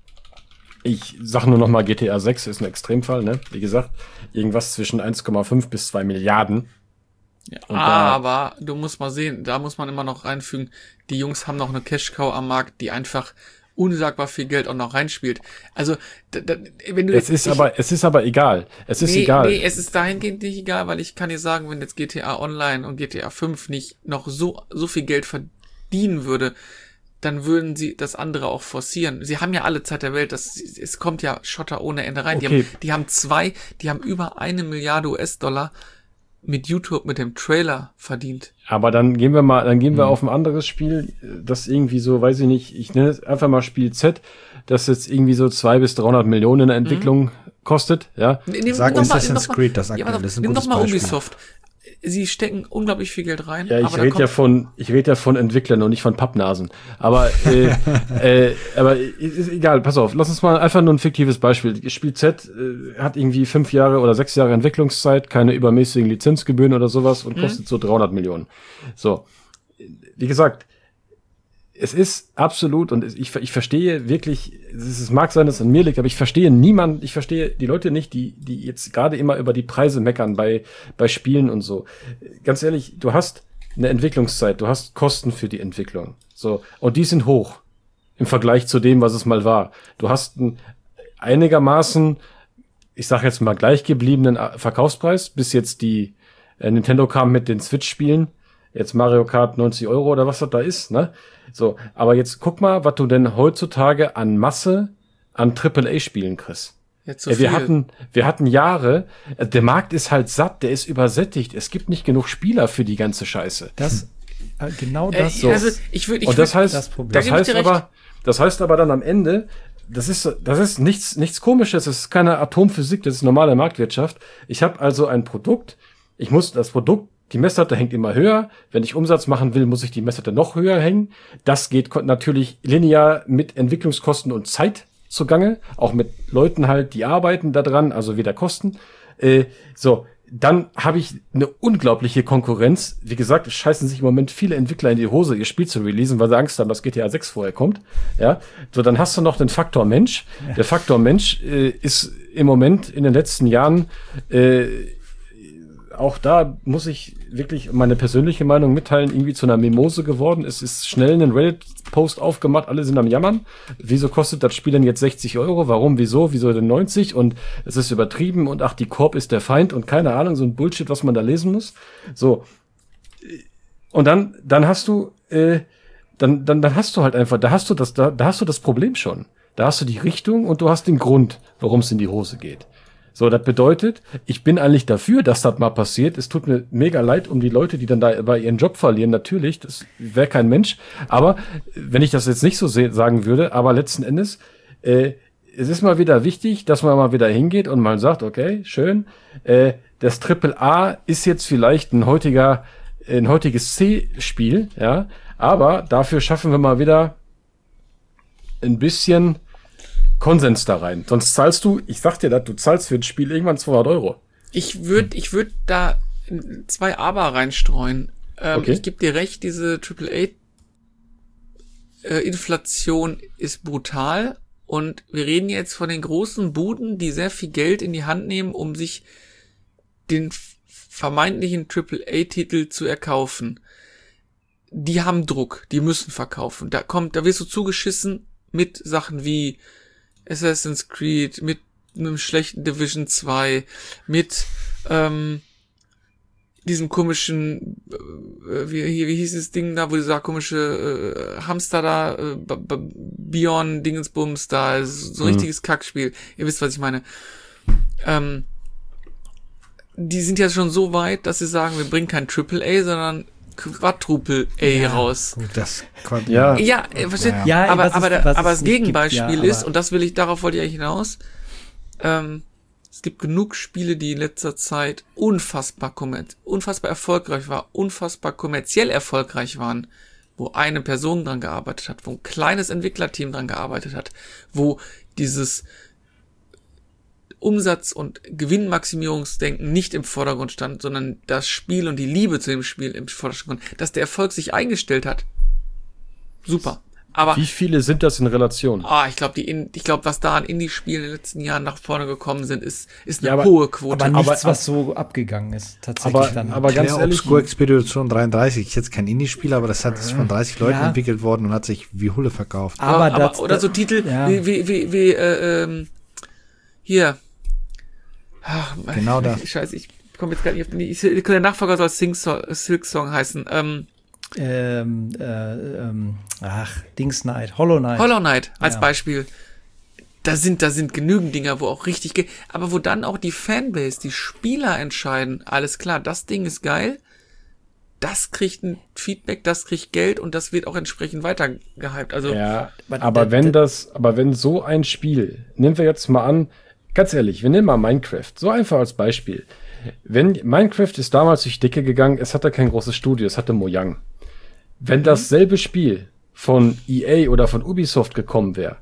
Ich sag nur noch mal, G T A sechs ist ein Extremfall, ne? Wie gesagt, irgendwas zwischen eins Komma fünf bis zwei Milliarden. Ja, Und da- aber du musst mal sehen, da muss man immer noch reinfügen, die Jungs haben noch eine Cash-Cow am Markt, die einfach unsagbar viel Geld auch noch reinspielt. Also, da, da, wenn du Es ist ich- aber, es ist aber egal. Es ist nee, egal. Nee, es ist dahingehend nicht egal, weil ich kann dir sagen, wenn jetzt G T A Online und G T A fünf nicht noch so, so viel Geld verdienen würde, dann würden sie das andere auch forcieren. Sie haben ja alle Zeit der Welt, das, es kommt ja Schotter ohne Ende rein. Die, Okay. haben, die haben zwei, die haben über eine Milliarde U S-Dollar mit YouTube, mit dem Trailer verdient. Aber dann gehen wir mal, dann gehen wir auf ein anderes Spiel, das irgendwie so, weiß ich nicht, ich nenne es einfach mal Spiel Z, das jetzt irgendwie so zwei bis dreihundert Millionen in der Entwicklung mhm. kostet, ja. Nimm, Sag nimm Assassin's mal, Creed, das ja, aktuell, das ist ein nimm gutes doch mal Beispiel. Ubisoft. Sie stecken unglaublich viel Geld rein. Ja, ich rede ja von, ich rede ja von Entwicklern und nicht von Pappnasen. Aber, äh, äh, aber ist egal. Pass auf, lass uns mal einfach nur ein fiktives Beispiel. Spiel Z äh, hat irgendwie fünf Jahre oder sechs Jahre Entwicklungszeit, keine übermäßigen Lizenzgebühren oder sowas und kostet mhm. so dreihundert Millionen. So, wie gesagt, es ist absolut, und ich, ich verstehe wirklich, es, es mag sein, dass es an mir liegt, aber ich verstehe niemand, ich verstehe die Leute nicht, die, die jetzt gerade immer über die Preise meckern bei, bei Spielen und so. Ganz ehrlich, du hast eine Entwicklungszeit, du hast Kosten für die Entwicklung. So. Und die sind hoch im Vergleich zu dem, was es mal war. Du hast einen einigermaßen, ich sag jetzt mal, gleichgebliebenen Verkaufspreis, bis jetzt die äh, Nintendo kam mit den Switch-Spielen. Jetzt Mario Kart neunzig Euro oder was das da ist, ne? So, aber jetzt guck mal, was du denn heutzutage an Masse an Triple A Spielen kriegst. Jetzt so ja, wir viel. hatten, wir hatten Jahre, der Markt ist halt satt, der ist übersättigt. Es gibt nicht genug Spieler für die ganze Scheiße. Das, äh, genau Äh, das. so. Also, ich würde, ich Und das würd, heißt, das Problem. das Da gebe ich heißt dir recht. aber, das heißt aber dann am Ende, das ist, das ist nichts, nichts Komisches, das ist keine Atomphysik, das ist normale Marktwirtschaft. Ich habe also ein Produkt, ich muss das Produkt, die Messlatte hängt immer höher. Wenn ich Umsatz machen will, muss ich die Messlatte noch höher hängen. Das geht ko- natürlich linear mit Entwicklungskosten und Zeit zugange. Auch mit Leuten halt, die arbeiten da dran, also wieder Kosten. Äh, so, dann habe ich eine unglaubliche Konkurrenz. Wie gesagt, es scheißen sich im Moment viele Entwickler in die Hose, ihr Spiel zu releasen, weil sie Angst haben, dass G T A sechs vorher kommt. Ja, so, dann hast du noch den Faktor Mensch. Ja. Der Faktor Mensch äh, ist im Moment in den letzten Jahren äh, auch da muss ich wirklich meine persönliche Meinung mitteilen, irgendwie zu einer Mimose geworden. Es ist schnell ein Reddit-Post aufgemacht, alle sind am Jammern. Wieso kostet das Spiel denn jetzt sechzig Euro? Warum, wieso, wieso denn neunzig? Und es ist übertrieben und ach, die Korb ist der Feind und keine Ahnung, so ein Bullshit, was man da lesen muss. So. Und dann, dann hast du, äh, dann, dann, dann hast du halt einfach, da hast du das, da, da hast du das Problem schon. Da hast du die Richtung und du hast den Grund, warum es in die Hose geht. So, das bedeutet, ich bin eigentlich dafür, dass das mal passiert. Es tut mir mega leid um die Leute, die dann da bei ihren Job verlieren. Natürlich, das wäre kein Mensch. Aber wenn ich das jetzt nicht so se- sagen würde, aber letzten Endes, äh, es ist mal wieder wichtig, dass man mal wieder hingeht und mal sagt, okay, schön, äh, das Triple A ist jetzt vielleicht ein heutiger, ein heutiges C-Spiel, ja, aber dafür schaffen wir mal wieder ein bisschen Konsens da rein. Sonst zahlst du, ich sag dir das, du zahlst für ein Spiel irgendwann zweihundert Euro. Ich würde ich würd da zwei Aber reinstreuen. Ähm, Okay. Ich gebe dir recht, diese Triple A äh, Inflation ist brutal und wir reden jetzt von den großen Buden, die sehr viel Geld in die Hand nehmen, um sich den f- vermeintlichen Triple A Titel zu erkaufen. Die haben Druck, die müssen verkaufen. Da kommt, da wirst du zugeschissen mit Sachen wie Assassin's Creed, mit einem schlechten Division zwei, mit ähm, diesem komischen, äh, wie, wie, wie hieß das Ding da, wo dieser komische äh, Hamster da, äh, B- B- Beyond Dingensbums da, so ein Mhm. richtiges Kackspiel. Ihr wisst, was ich meine. Ähm, die sind ja schon so weit, dass sie sagen, wir bringen kein Triple A, sondern Quadruple A Ja, raus. Gut, das konnte Ja. Ja, äh, versteht? Ja, ja. Ja, aber, was es- aber, der, was aber es das nicht gibt, Gegenbeispiel ja, ist, aber- und das will ich, darauf wollte ich eigentlich hinaus, ähm, es gibt genug Spiele, die in letzter Zeit unfassbar kommerz- unfassbar erfolgreich waren, unfassbar kommerziell erfolgreich waren, wo eine Person dran gearbeitet hat, wo ein kleines Entwicklerteam dran gearbeitet hat, wo dieses Umsatz- und Gewinnmaximierungsdenken nicht im Vordergrund stand, sondern das Spiel und die Liebe zu dem Spiel im Vordergrund, dass der Erfolg sich eingestellt hat. Super. Aber Wie viele sind das in Relation? ah, ich glaube, die In- ich glaube, was da an Indie-Spielen in den letzten Jahren nach vorne gekommen sind, ist ist eine Ja, aber- hohe Quote. Aber nichts, Aber- was so abgegangen ist, tatsächlich Aber, dann. aber ganz Claire ehrlich, Obscure Expedition dreiunddreißig ist jetzt kein Indie-Spiel, aber das hat sich von dreißig Leuten Ja. entwickelt worden und hat sich wie Hulle verkauft. aber, aber, das, oder so Titel ja. wie wie wie, wie äh, ähm, hier. Ach, Genau das. Scheiße, ich komme jetzt gar nicht auf den. Ich, der Nachfolger soll Sing Song, Silk Song heißen. Ähm, ähm, äh, ähm, ach, Dings Knight, Hollow Knight. Hollow Knight als Ja. Beispiel. da sind, da sind genügend Dinger, wo auch richtig, ge- aber wo dann auch die Fanbase, die Spieler entscheiden, alles klar, das Ding ist geil, das kriegt ein Feedback, das kriegt Geld und das wird auch entsprechend weitergehypt. Also, ja, aber wenn das, aber wenn so ein Spiel, nehmen wir jetzt mal an, ganz ehrlich, wir nehmen mal Minecraft, so einfach als Beispiel. Wenn Minecraft ist damals durch die Decke gegangen, es hatte kein großes Studio, es hatte Mojang. Wenn dasselbe Spiel von E A oder von Ubisoft gekommen wäre,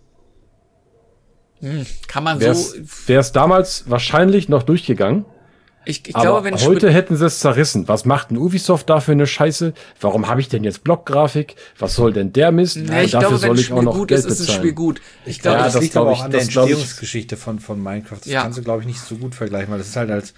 kann man wär's, so, wäre es damals wahrscheinlich noch durchgegangen. ich, ich Aber glaube, wenn heute Schmidt- hätten sie es zerrissen. Was macht ein Ubisoft da für eine Scheiße? Warum habe ich denn jetzt Blockgrafik? Was soll denn der Mist? Nee, Und ich dafür glaube, wenn soll ein ich auch Spiel noch gut Geld ist, ist ein bezahlen. Spiel gut. Ich Ich glaube, glaube, Ja, das, das liegt glaub aber ich- auch an der das glaub ich- Entstehungsgeschichte von, von Minecraft. Das Ja. kannst du, glaube ich, nicht so gut vergleichen, weil das ist halt als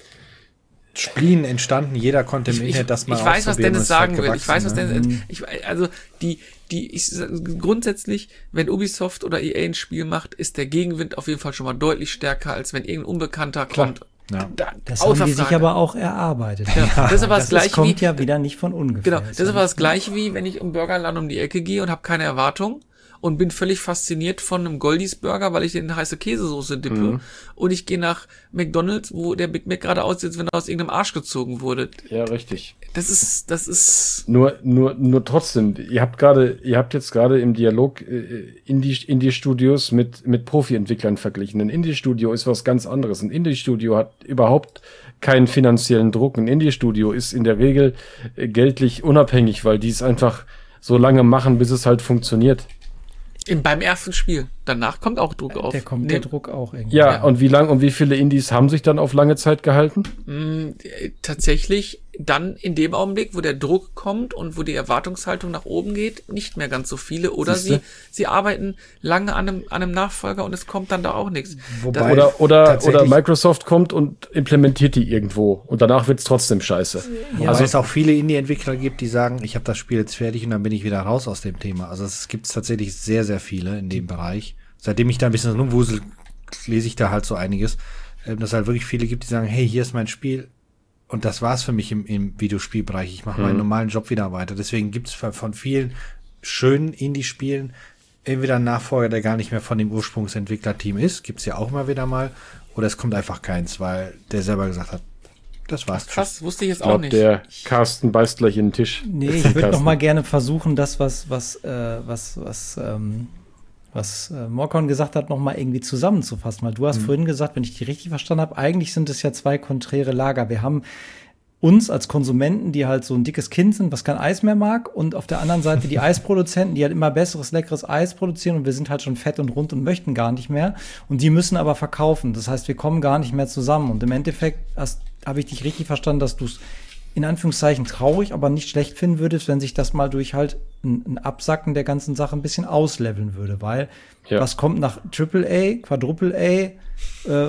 Spielen entstanden. Jeder konnte im ich, Internet das mal ich weiß, was ausprobieren Dennis und es ist halt sagen will. Ich weiß, was gewachsen, ne? Dennis, ich, also, die, die, ich, grundsätzlich, wenn Ubisoft oder E A ein Spiel macht, ist der Gegenwind auf jeden Fall schon mal deutlich stärker, als wenn irgendein Unbekannter kommt. Ja. Da, Das außer haben die sich Frage. aber auch erarbeitet. Ja, das ist aber das, Das gleiche ist, kommt wie, ja wieder nicht von ungefähr. genau, das ist aber das gleiche wie, wenn ich im Burgerladen um die Ecke gehe und habe keine Erwartung und bin völlig fasziniert von einem Goldies Burger, weil ich den in heiße Käsesoße dippe. Mhm. Und ich gehe nach McDonald's, wo der Big Mac gerade aussieht, als wenn er aus irgendeinem Arsch gezogen wurde. Ja, richtig. Das ist, das ist, Nur, nur, nur trotzdem, ihr habt gerade, ihr habt jetzt gerade im Dialog äh, Indie, Indie-Studios mit, mit Profi-Entwicklern verglichen. Ein Indie-Studio ist was ganz anderes. Ein Indie-Studio hat überhaupt keinen finanziellen Druck. Ein Indie-Studio ist in der Regel äh, geldlich unabhängig, weil die es einfach so lange machen, bis es halt funktioniert. im, beim ersten Spiel. Danach kommt auch Druck auf. Der kommt Nee, der Druck auch irgendwie. Ja, Ja. und wie lang und wie viele Indies haben sich dann auf lange Zeit gehalten? mh, äh, tatsächlich dann in dem Augenblick, wo der Druck kommt und wo die Erwartungshaltung nach oben geht, nicht mehr ganz so viele. Oder sie, Siehste? sie arbeiten lange an einem, an einem Nachfolger und es kommt dann da auch nichts. Wobei- Oder, oder, tatsächlich- oder Microsoft kommt und implementiert die irgendwo und danach wird's trotzdem scheiße. Ja, also es auch viele Indie-Entwickler gibt, die sagen, ich habe das Spiel jetzt fertig und dann bin ich wieder raus aus dem Thema. Also es gibt tatsächlich sehr, sehr viele in dem Bereich. Seitdem ich da ein bisschen rumwusel, lese ich da halt so einiges, ähm, dass es halt wirklich viele gibt, die sagen, hey, hier ist mein Spiel und das war's für mich im, im Videospielbereich. Ich mache meinen normalen Job wieder weiter. Deswegen gibt's von von vielen schönen Indie-Spielen entweder einen Nachfolger, der gar nicht mehr von dem Ursprungsentwicklerteam ist, gibt's ja auch mal wieder mal, oder es kommt einfach keins, weil der selber gesagt hat, das war's. Krass, wusste ich jetzt Ich auch glaube, nicht. der Carsten beißt gleich in den Tisch. Nee, ich würde noch mal gerne versuchen, das, was, was, äh, was, was, ähm, was äh, Morkon gesagt hat, noch mal irgendwie zusammenzufassen. Weil du hast vorhin gesagt, wenn ich die richtig verstanden habe, eigentlich sind es ja zwei konträre Lager. Wir haben uns als Konsumenten, die halt so ein dickes Kind sind, was kein Eis mehr mag, und auf der anderen Seite die Eisproduzenten, die halt immer besseres, leckeres Eis produzieren und wir sind halt schon fett und rund und möchten gar nicht mehr. Und die müssen aber verkaufen. Das heißt, wir kommen gar nicht mehr zusammen. Und im Endeffekt habe ich dich richtig verstanden, dass du es in Anführungszeichen traurig, aber nicht schlecht finden würdest, wenn sich das mal durch halt ein, ein Absacken der ganzen Sache ein bisschen ausleveln würde, weil Ja. was kommt nach Triple A, Quadruple A, äh,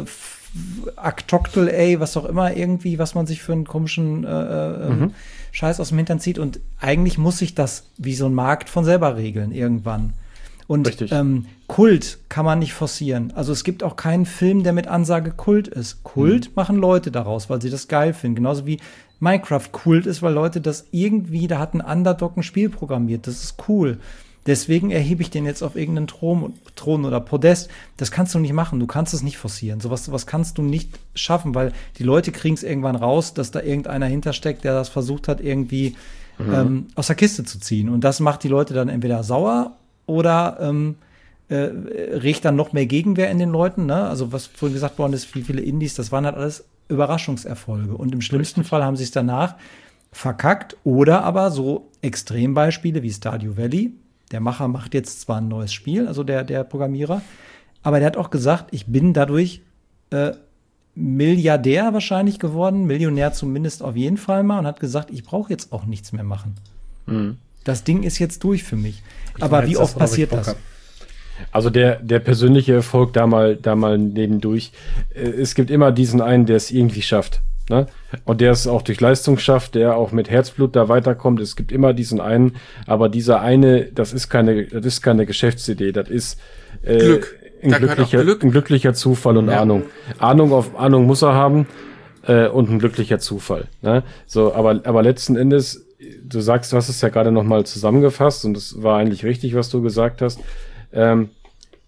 Octoctal A, was auch immer irgendwie, was man sich für einen komischen äh, äh, Mhm. Scheiß aus dem Hintern zieht, und eigentlich muss sich das wie so ein Markt von selber regeln irgendwann. Und Richtig. ähm, Kult kann man nicht forcieren. Also es gibt auch keinen Film, der mit Ansage Kult ist. Kult machen Leute daraus, weil sie das geil finden. Genauso wie Minecraft Kult ist, weil Leute das irgendwie, da hat ein Underdog ein Spiel programmiert. Das ist cool. Deswegen erhebe ich den jetzt auf irgendeinen Thron, Thron oder Podest. Das kannst du nicht machen. Du kannst es nicht forcieren. Sowas, sowas kannst du nicht schaffen, weil die Leute kriegen es irgendwann raus, dass da irgendeiner hintersteckt, der das versucht hat, irgendwie ähm, aus der Kiste zu ziehen. Und das macht die Leute dann entweder sauer oder ähm, äh, regt dann noch mehr Gegenwehr in den Leuten. Ne? Also was vorhin gesagt worden ist, wie viele Indies, das waren halt alles Überraschungserfolge. Und im schlimmsten Fall haben sie es danach verkackt. Oder aber so Extrembeispiele wie Stardew Valley. Der Macher macht jetzt zwar ein neues Spiel, also der, der Programmierer, aber der hat auch gesagt, ich bin dadurch äh, Milliardär wahrscheinlich geworden, Millionär zumindest auf jeden Fall mal, und hat gesagt, ich brauche jetzt auch nichts mehr machen. Mhm. Das Ding ist jetzt durch für mich. Ich aber weiß wie das, oft worauf ich passiert Bock das? hab. Also der, der persönliche Erfolg da mal, da mal nebendurch. Äh, Es gibt immer diesen einen, der es irgendwie schafft. Ne? Und der es auch durch Leistung schafft, der auch mit Herzblut da weiterkommt. Es gibt immer diesen einen, aber dieser eine, das ist keine, das ist keine Geschäftsidee, das ist äh, Glück. Ein, Da gehört auch glücklicher, Glück. ein glücklicher Zufall und Ja. Ahnung. Ahnung auf Ahnung muss er haben äh, und ein glücklicher Zufall. Ne? So, aber, aber letzten Endes, du sagst, du hast es ja gerade noch mal zusammengefasst und das war eigentlich richtig, was du gesagt hast. Ähm,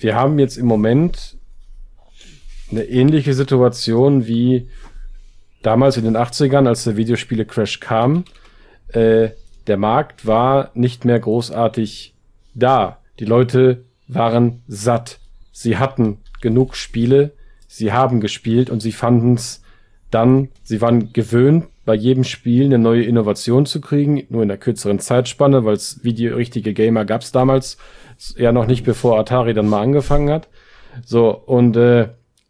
wir haben jetzt im Moment eine ähnliche Situation wie damals in den achtzigern, als der Videospiele-Crash kam. Äh, der Markt war nicht mehr großartig da. Die Leute waren satt. Sie hatten genug Spiele, sie haben gespielt und sie fanden es dann, sie waren gewöhnt, bei jedem Spiel eine neue Innovation zu kriegen, nur in einer kürzeren Zeitspanne, weil es Video richtige Gamer gab es damals ja noch nicht, bevor Atari dann mal angefangen hat. So, und äh,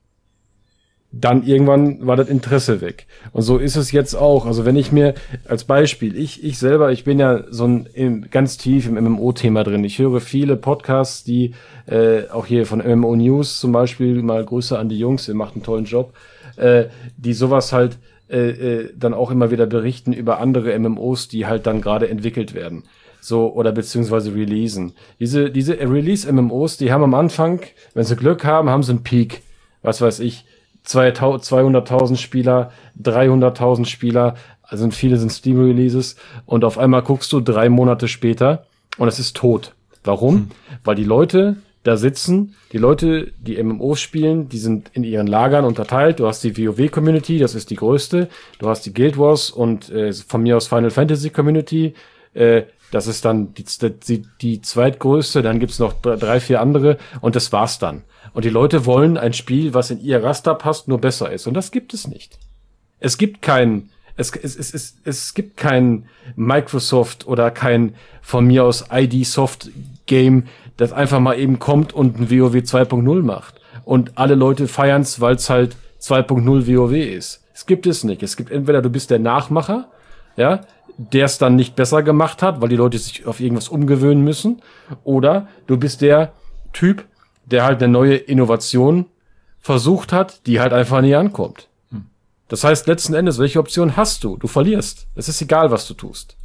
dann irgendwann war das Interesse weg. Und so ist es jetzt auch. Also wenn ich mir als Beispiel, ich ich selber, ich bin ja so ein im, ganz tief im M M O-Thema drin. Ich höre viele Podcasts, die äh, auch hier von M M O News zum Beispiel, mal Grüße an die Jungs, ihr macht einen tollen Job, äh, die sowas halt äh, äh, dann auch immer wieder berichten über andere M M Os, die halt dann gerade entwickelt werden. So, oder beziehungsweise releasen. Diese diese Release-M M Os, die haben am Anfang, wenn sie Glück haben, haben sie einen Peak. Was weiß ich, zweihunderttausend Spieler, dreihunderttausend Spieler, also viele sind Steam-Releases und auf einmal guckst du drei Monate später und es ist tot. Warum? Hm. Weil die Leute da sitzen, die Leute, die M M Os spielen, die sind in ihren Lagern unterteilt. Du hast die WoW-Community, das ist die größte. Du hast die Guild Wars und äh, von mir aus Final Fantasy-Community. Äh, das ist dann die, die, die zweitgrößte. Dann gibt's noch drei, vier andere und das war's dann. Und die Leute wollen ein Spiel, was in ihr Raster passt, nur besser ist. Und das gibt es nicht. Es gibt kein, es, es, es, es, es gibt kein Microsoft oder kein von mir aus I D Soft Game, das einfach mal eben kommt und ein WoW zwei Punkt null macht. Und alle Leute feiern's, weil es halt zwei Punkt null WoW ist. Es gibt es nicht. Es gibt entweder du bist der Nachmacher, ja, der es dann nicht besser gemacht hat, weil die Leute sich auf irgendwas umgewöhnen müssen, oder du bist der Typ, der halt eine neue Innovation versucht hat, die halt einfach nie ankommt. Hm. Das heißt, letzten Endes, welche Option hast du? Du verlierst. Es ist egal, was du tust.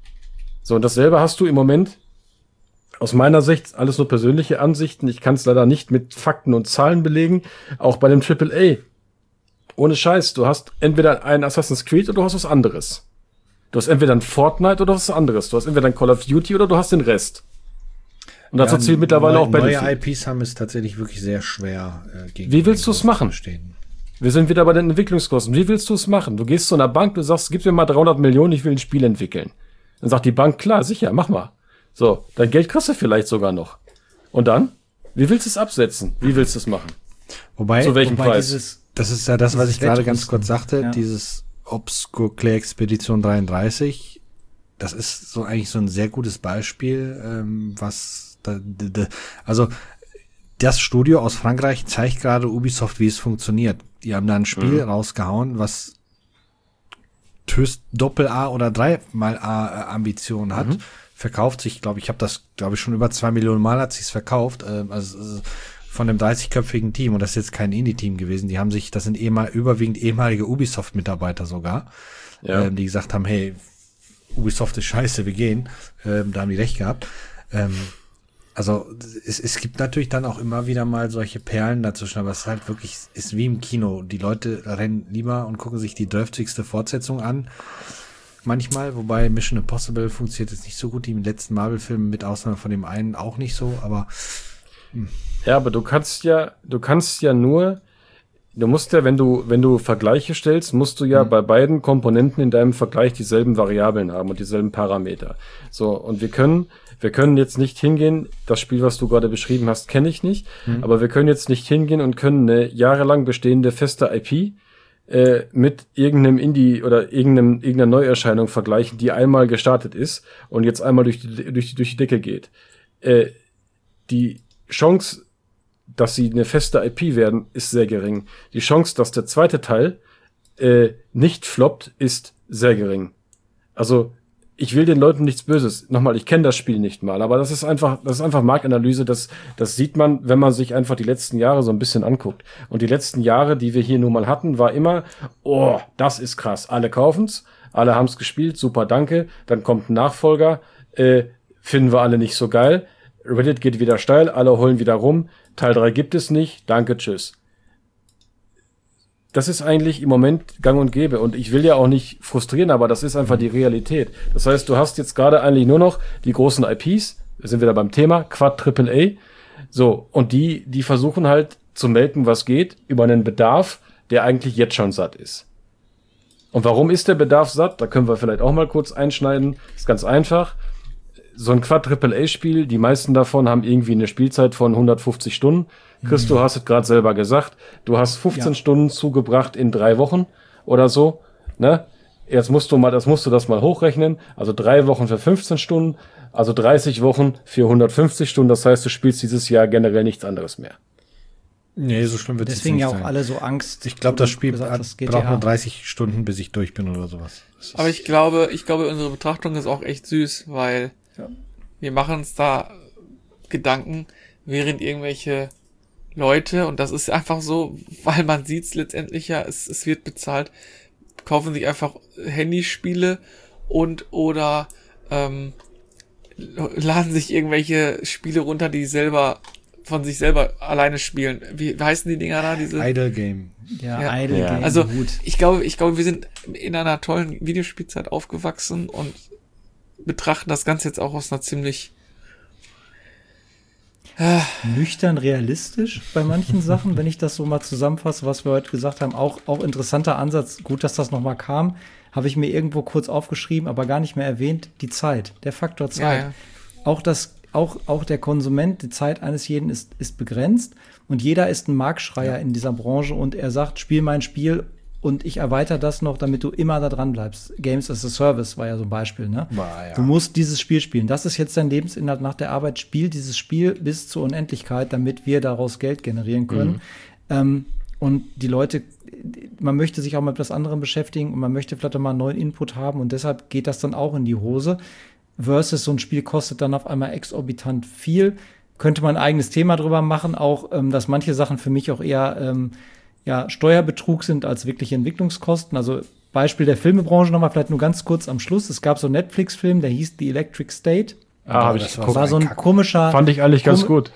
So, und dasselbe hast du im Moment, aus meiner Sicht, alles nur persönliche Ansichten. Ich kann es leider nicht mit Fakten und Zahlen belegen. Auch bei dem Triple A. Ohne Scheiß, du hast entweder ein Assassin's Creed oder du hast was anderes. Du hast entweder ein Fortnite oder was anderes. Du hast entweder ein Call of Duty oder du hast den Rest. Und dazu ja, zählt mittlerweile neue, auch Battlefield. Neue I Ps haben es tatsächlich wirklich sehr schwer äh, gegen. Wie willst du es machen? Verstehen. Wir sind wieder bei den Entwicklungskosten. Wie willst du es machen? Du gehst zu einer Bank, du sagst, gib mir mal dreihundert Millionen, ich will ein Spiel entwickeln. Dann sagt die Bank, klar, sicher, mach mal. So, dein Geld kriegst du vielleicht sogar noch. Und dann? Wie willst du es absetzen? Wie willst du es machen? Wobei, zu welchem wobei Preis? Dieses, das ist ja das, was ich gerade ganz kurz sagte, ja. Dieses Obscure Clay Expedition dreiunddreißig, das ist so eigentlich so ein sehr gutes Beispiel, ähm, was da, da, also das Studio aus Frankreich zeigt gerade Ubisoft, wie es funktioniert. Die haben da ein Spiel mhm. rausgehauen, was höchst Doppel-A oder dreimal A Ambitionen hat. Mhm. Verkauft sich, glaube ich, ich habe das, glaube ich, schon über zwei Millionen Mal hat sich's verkauft. Äh, also, also von einem dreißigköpfigen Team, und das ist jetzt kein Indie-Team gewesen. Die haben sich, das sind ehemal, überwiegend ehemalige Ubisoft-Mitarbeiter sogar, ja. ähm, die gesagt haben, hey, Ubisoft ist scheiße, wir gehen. Ähm, da haben die recht gehabt. Ähm, also es, es gibt natürlich dann auch immer wieder mal solche Perlen dazwischen, aber es ist halt wirklich, ist wie im Kino. Die Leute rennen lieber und gucken sich die dreißigste Fortsetzung an. Manchmal, wobei Mission Impossible funktioniert jetzt nicht so gut, die letzten Marvel-Filme mit Ausnahme von dem einen auch nicht so, aber hm. Ja, aber du kannst ja, du kannst ja nur, du musst ja, wenn du, wenn du Vergleiche stellst, musst du ja mhm. bei beiden Komponenten in deinem Vergleich dieselben Variablen haben und dieselben Parameter. So, und wir können, wir können jetzt nicht hingehen, das Spiel, was du gerade beschrieben hast, kenne ich nicht, mhm. aber wir können jetzt nicht hingehen und können eine jahrelang bestehende feste I P äh, mit irgendeinem Indie oder irgendeinem, irgendeiner Neuerscheinung vergleichen, die einmal gestartet ist und jetzt einmal durch die, durch die, durch die Decke geht. Äh, die Chance, dass sie eine feste I P werden, ist sehr gering. Die Chance, dass der zweite Teil äh, nicht floppt, ist sehr gering. Also ich will den Leuten nichts Böses. Nochmal, ich kenne das Spiel nicht mal, aber das ist einfach, das ist einfach Marktanalyse. Das, das sieht man, wenn man sich einfach die letzten Jahre so ein bisschen anguckt. Und die letzten Jahre, die wir hier nun mal hatten, war immer, oh, das ist krass. Alle kaufen's, alle haben's gespielt, super, danke. Dann kommt ein Nachfolger, äh, finden wir alle nicht so geil. Reddit geht wieder steil, alle heulen wieder rum. Teil drei gibt es nicht, danke, tschüss. Das ist eigentlich im Moment gang und gäbe. Und ich will ja auch nicht frustrieren, aber das ist einfach die Realität. Das heißt, du hast jetzt gerade eigentlich nur noch die großen I Ps, wir sind wieder beim Thema, Quad Triple A, So, und die, die versuchen halt zu melken, was geht, über einen Bedarf, der eigentlich jetzt schon satt ist. Und warum ist der Bedarf satt? Da können wir vielleicht auch mal kurz einschneiden. Ist ganz einfach. So ein Quad-Triple-A-Spiel, die meisten davon haben irgendwie eine Spielzeit von hundertfünfzig Stunden. Chris, mhm. du hast es gerade selber gesagt. Du hast fünfzehn ja. Stunden zugebracht in drei Wochen oder so. Ne? Jetzt musst du mal, das musst du das mal hochrechnen. Also drei Wochen für fünfzehn Stunden, also dreißig Wochen für hundertfünfzig Stunden. Das heißt, du spielst dieses Jahr generell nichts anderes mehr. Nee, so schlimm wird es nicht sein. Deswegen ja auch alle so Angst. Ich glaube, das Spiel gesagt, das braucht nur dreißig Stunden, bis ich durch bin oder sowas. Aber ich glaube, ich glaube, unsere Betrachtung ist auch echt süß, weil ja. wir machen uns da Gedanken, während irgendwelche Leute, und das ist einfach so, weil man sieht's letztendlich ja, es, es wird bezahlt, kaufen sich einfach Handyspiele und oder ähm, laden sich irgendwelche Spiele runter, die selber von sich selber alleine spielen. Wie heißen die Dinger da? Diese Idle Game. Ja, ja. Idle ja. Game. Also gut. ich glaube, ich glaube, wir sind in einer tollen Videospielzeit aufgewachsen und betrachten das Ganze jetzt auch aus einer ziemlich äh, nüchtern realistisch bei manchen Sachen, wenn ich das so mal zusammenfasse, was wir heute gesagt haben. Auch, auch interessanter Ansatz. Gut, dass das nochmal kam. Habe ich mir irgendwo kurz aufgeschrieben, aber gar nicht mehr erwähnt. Die Zeit, der Faktor Zeit. Ja, ja. Auch das Auch, auch der Konsument, die Zeit eines jeden ist, ist begrenzt und jeder ist ein Marktschreier ja. in dieser Branche und er sagt, spiel mein Spiel und ich erweitere das noch, damit du immer da dran bleibst. Games as a Service war ja so ein Beispiel, ne? War, ja. Du musst dieses Spiel spielen. Das ist jetzt dein Lebensinhalt nach der Arbeit. Spiel dieses Spiel bis zur Unendlichkeit, damit wir daraus Geld generieren können. Mhm. Ähm, und die Leute, man möchte sich auch mit etwas anderem beschäftigen und man möchte vielleicht auch mal einen neuen Input haben und deshalb geht das dann auch in die Hose. Versus so ein Spiel kostet dann auf einmal exorbitant viel. Könnte man ein eigenes Thema drüber machen, auch, ähm, dass manche Sachen für mich auch eher ähm, ja, Steuerbetrug sind als wirkliche Entwicklungskosten. Also Beispiel der Filmebranche nochmal, vielleicht nur ganz kurz am Schluss. Es gab so einen Netflix-Film, der hieß The Electric State. Ah, habe ich das war so ein Kack. komischer. Fand ich eigentlich ganz gut.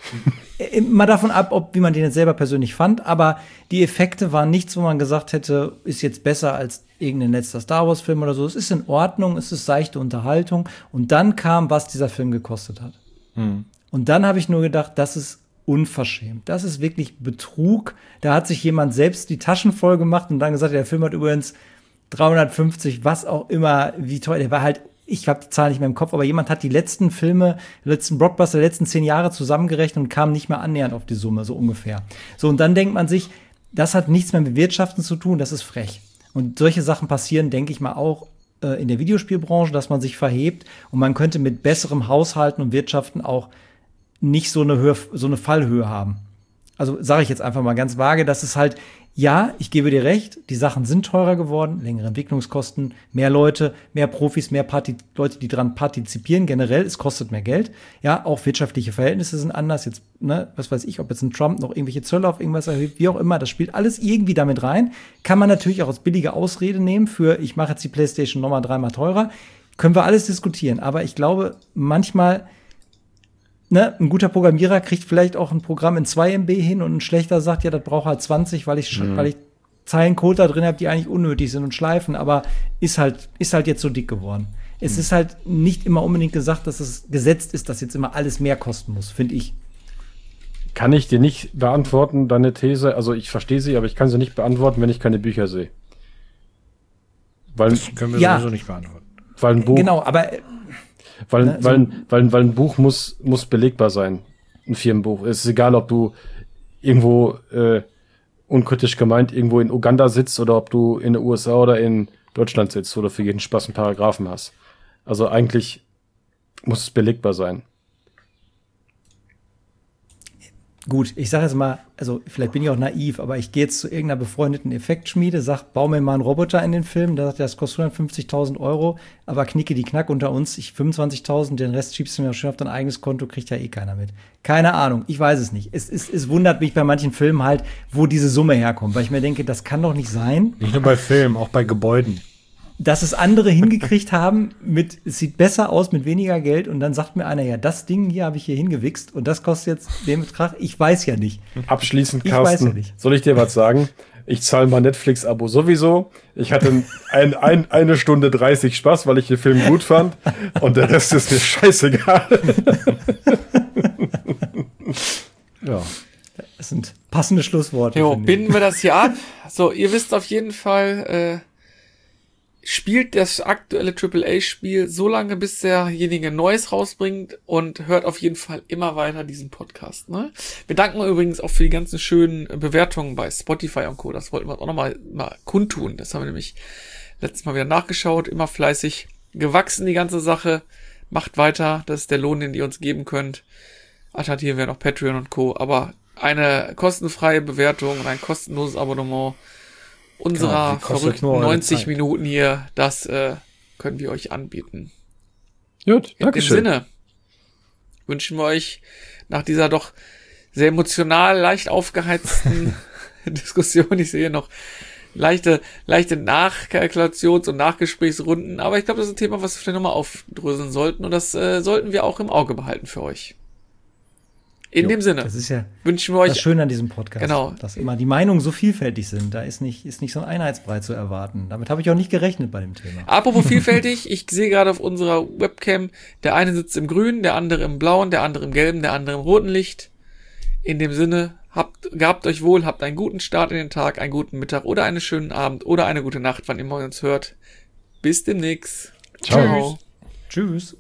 Mal davon ab, ob wie man den jetzt selber persönlich fand, aber die Effekte waren nichts, wo man gesagt hätte, ist jetzt besser als irgendein letzter Star Wars Film oder so. Es ist in Ordnung, es ist seichte Unterhaltung. Und dann kam, was dieser Film gekostet hat. Hm. Und dann habe ich nur gedacht, das ist unverschämt. Das ist wirklich Betrug. Da hat sich jemand selbst die Taschen voll gemacht und dann gesagt, der Film hat übrigens dreihundertfünfzig, was auch immer, wie teuer. Der war halt, ich habe die Zahl nicht mehr im Kopf, aber jemand hat die letzten Filme, die letzten Blockbuster der letzten zehn Jahre zusammengerechnet und kam nicht mehr annähernd auf die Summe, so ungefähr. So, und dann denkt man sich, das hat nichts mehr mit Wirtschaften zu tun, das ist frech. Und solche Sachen passieren, denke ich mal, auch äh, in der Videospielbranche, dass man sich verhebt und man könnte mit besserem Haushalten und Wirtschaften auch nicht so eine Höhe, so eine Fallhöhe haben. Also sage ich jetzt einfach mal ganz vage, dass es halt, ja, ich gebe dir recht, die Sachen sind teurer geworden, längere Entwicklungskosten, mehr Leute, mehr Profis, mehr Parti- Leute, die dran partizipieren. Generell, es kostet mehr Geld. Ja, auch wirtschaftliche Verhältnisse sind anders. Jetzt, ne, was weiß ich, ob jetzt ein Trump noch irgendwelche Zölle auf irgendwas erhebt, wie auch immer, das spielt alles irgendwie damit rein. Kann man natürlich auch als billige Ausrede nehmen für, ich mache jetzt die PlayStation nochmal dreimal teurer. Können wir alles diskutieren. Aber ich glaube, manchmal, ne, ein guter Programmierer kriegt vielleicht auch ein Programm in zwei M B hin und ein schlechter sagt, ja, das braucht halt zwanzig, weil ich, mhm. weil ich Zeilen Code da drin habe, die eigentlich unnötig sind und schleifen, aber ist halt, ist halt jetzt so dick geworden. Es mhm. ist halt nicht immer unbedingt gesagt, dass es gesetzt ist, dass jetzt immer alles mehr kosten muss, finde ich. Kann ich dir nicht beantworten, deine These. Also ich verstehe sie, aber ich kann sie nicht beantworten, wenn ich keine Bücher sehe. Weil, das können wir ja, sowieso nicht beantworten. Weil ein Buch, genau, aber Weil, ne, weil, so weil, weil ein Buch muss, muss belegbar sein. Ein Firmenbuch. Es ist egal, ob du irgendwo, äh, unkritisch gemeint, irgendwo in Uganda sitzt oder ob du in den U S A oder in Deutschland sitzt oder für jeden Spaß einen Paragraphen hast. Also eigentlich muss es belegbar sein. Gut, ich sage jetzt mal, also vielleicht bin ich auch naiv, aber ich gehe jetzt zu irgendeiner befreundeten Effektschmiede, sag, bau mir mal einen Roboter in den Film, der sagt, das kostet hundertfünfzigtausend Euro, aber knicke die Knack unter uns, ich fünfundzwanzigtausend, den Rest schiebst du mir schön auf dein eigenes Konto, kriegt ja eh keiner mit. Keine Ahnung, ich weiß es nicht. Es, es, es wundert mich bei manchen Filmen halt, wo diese Summe herkommt, weil ich mir denke, das kann doch nicht sein. Nicht nur bei Filmen, auch bei Gebäuden. Dass es andere hingekriegt haben, mit, es sieht besser aus mit weniger Geld und dann sagt mir einer, ja, das Ding hier habe ich hier hingewichst und das kostet jetzt den Betrag, ich weiß ja nicht. Abschließend, ich Carsten, weiß ja nicht. Soll ich dir was sagen? Ich zahle mein Netflix-Abo sowieso. Ich hatte ein, ein, eine Stunde dreißig Spaß, weil ich den Film gut fand und der Rest ist mir scheißegal. passende Schlussworte. Jo, finde ich. binden wir das hier ab. So, ihr wisst auf jeden Fall, äh, spielt das aktuelle Triple A Spiel so lange, bis derjenige Neues rausbringt und hört auf jeden Fall immer weiter diesen Podcast. Ne? Wir danken übrigens auch für die ganzen schönen Bewertungen bei Spotify und Co. Das wollten wir auch nochmal mal kundtun. Das haben wir nämlich letztes Mal wieder nachgeschaut. Immer fleißig gewachsen, die ganze Sache. Macht weiter. Das ist der Lohn, den ihr uns geben könnt. Alternativ wäre noch Patreon und Co. Aber eine kostenfreie Bewertung und ein kostenloses Abonnement unserer Genau, die kostet verrückten nur eure neunzig Zeit. Minuten hier, das äh, können wir euch anbieten. Gut, In danke dem schön. Sinne wünschen wir euch nach dieser doch sehr emotional, leicht aufgeheizten Diskussion, ich sehe noch leichte, leichte Nachkalkulations- und Nachgesprächsrunden, aber ich glaube, das ist ein Thema, was wir vielleicht nochmal aufdröseln sollten und das äh, sollten wir auch im Auge behalten für euch. In Jo, dem Sinne Das ist ja wünschen wir das euch, Schöne an diesem Podcast. Genau. Dass immer die Meinungen so vielfältig sind. Da ist nicht, ist nicht so ein Einheitsbrei zu erwarten. Damit habe ich auch nicht gerechnet bei dem Thema. apropos vielfältig, ich sehe gerade auf unserer Webcam, der eine sitzt im grünen, der andere im blauen, der andere im gelben, der andere im roten Licht. In dem Sinne, habt, gehabt euch wohl, habt einen guten Start in den Tag, einen guten Mittag oder einen schönen Abend oder eine gute Nacht, wann immer ihr uns hört. Bis demnächst. Ciao. Tschüss.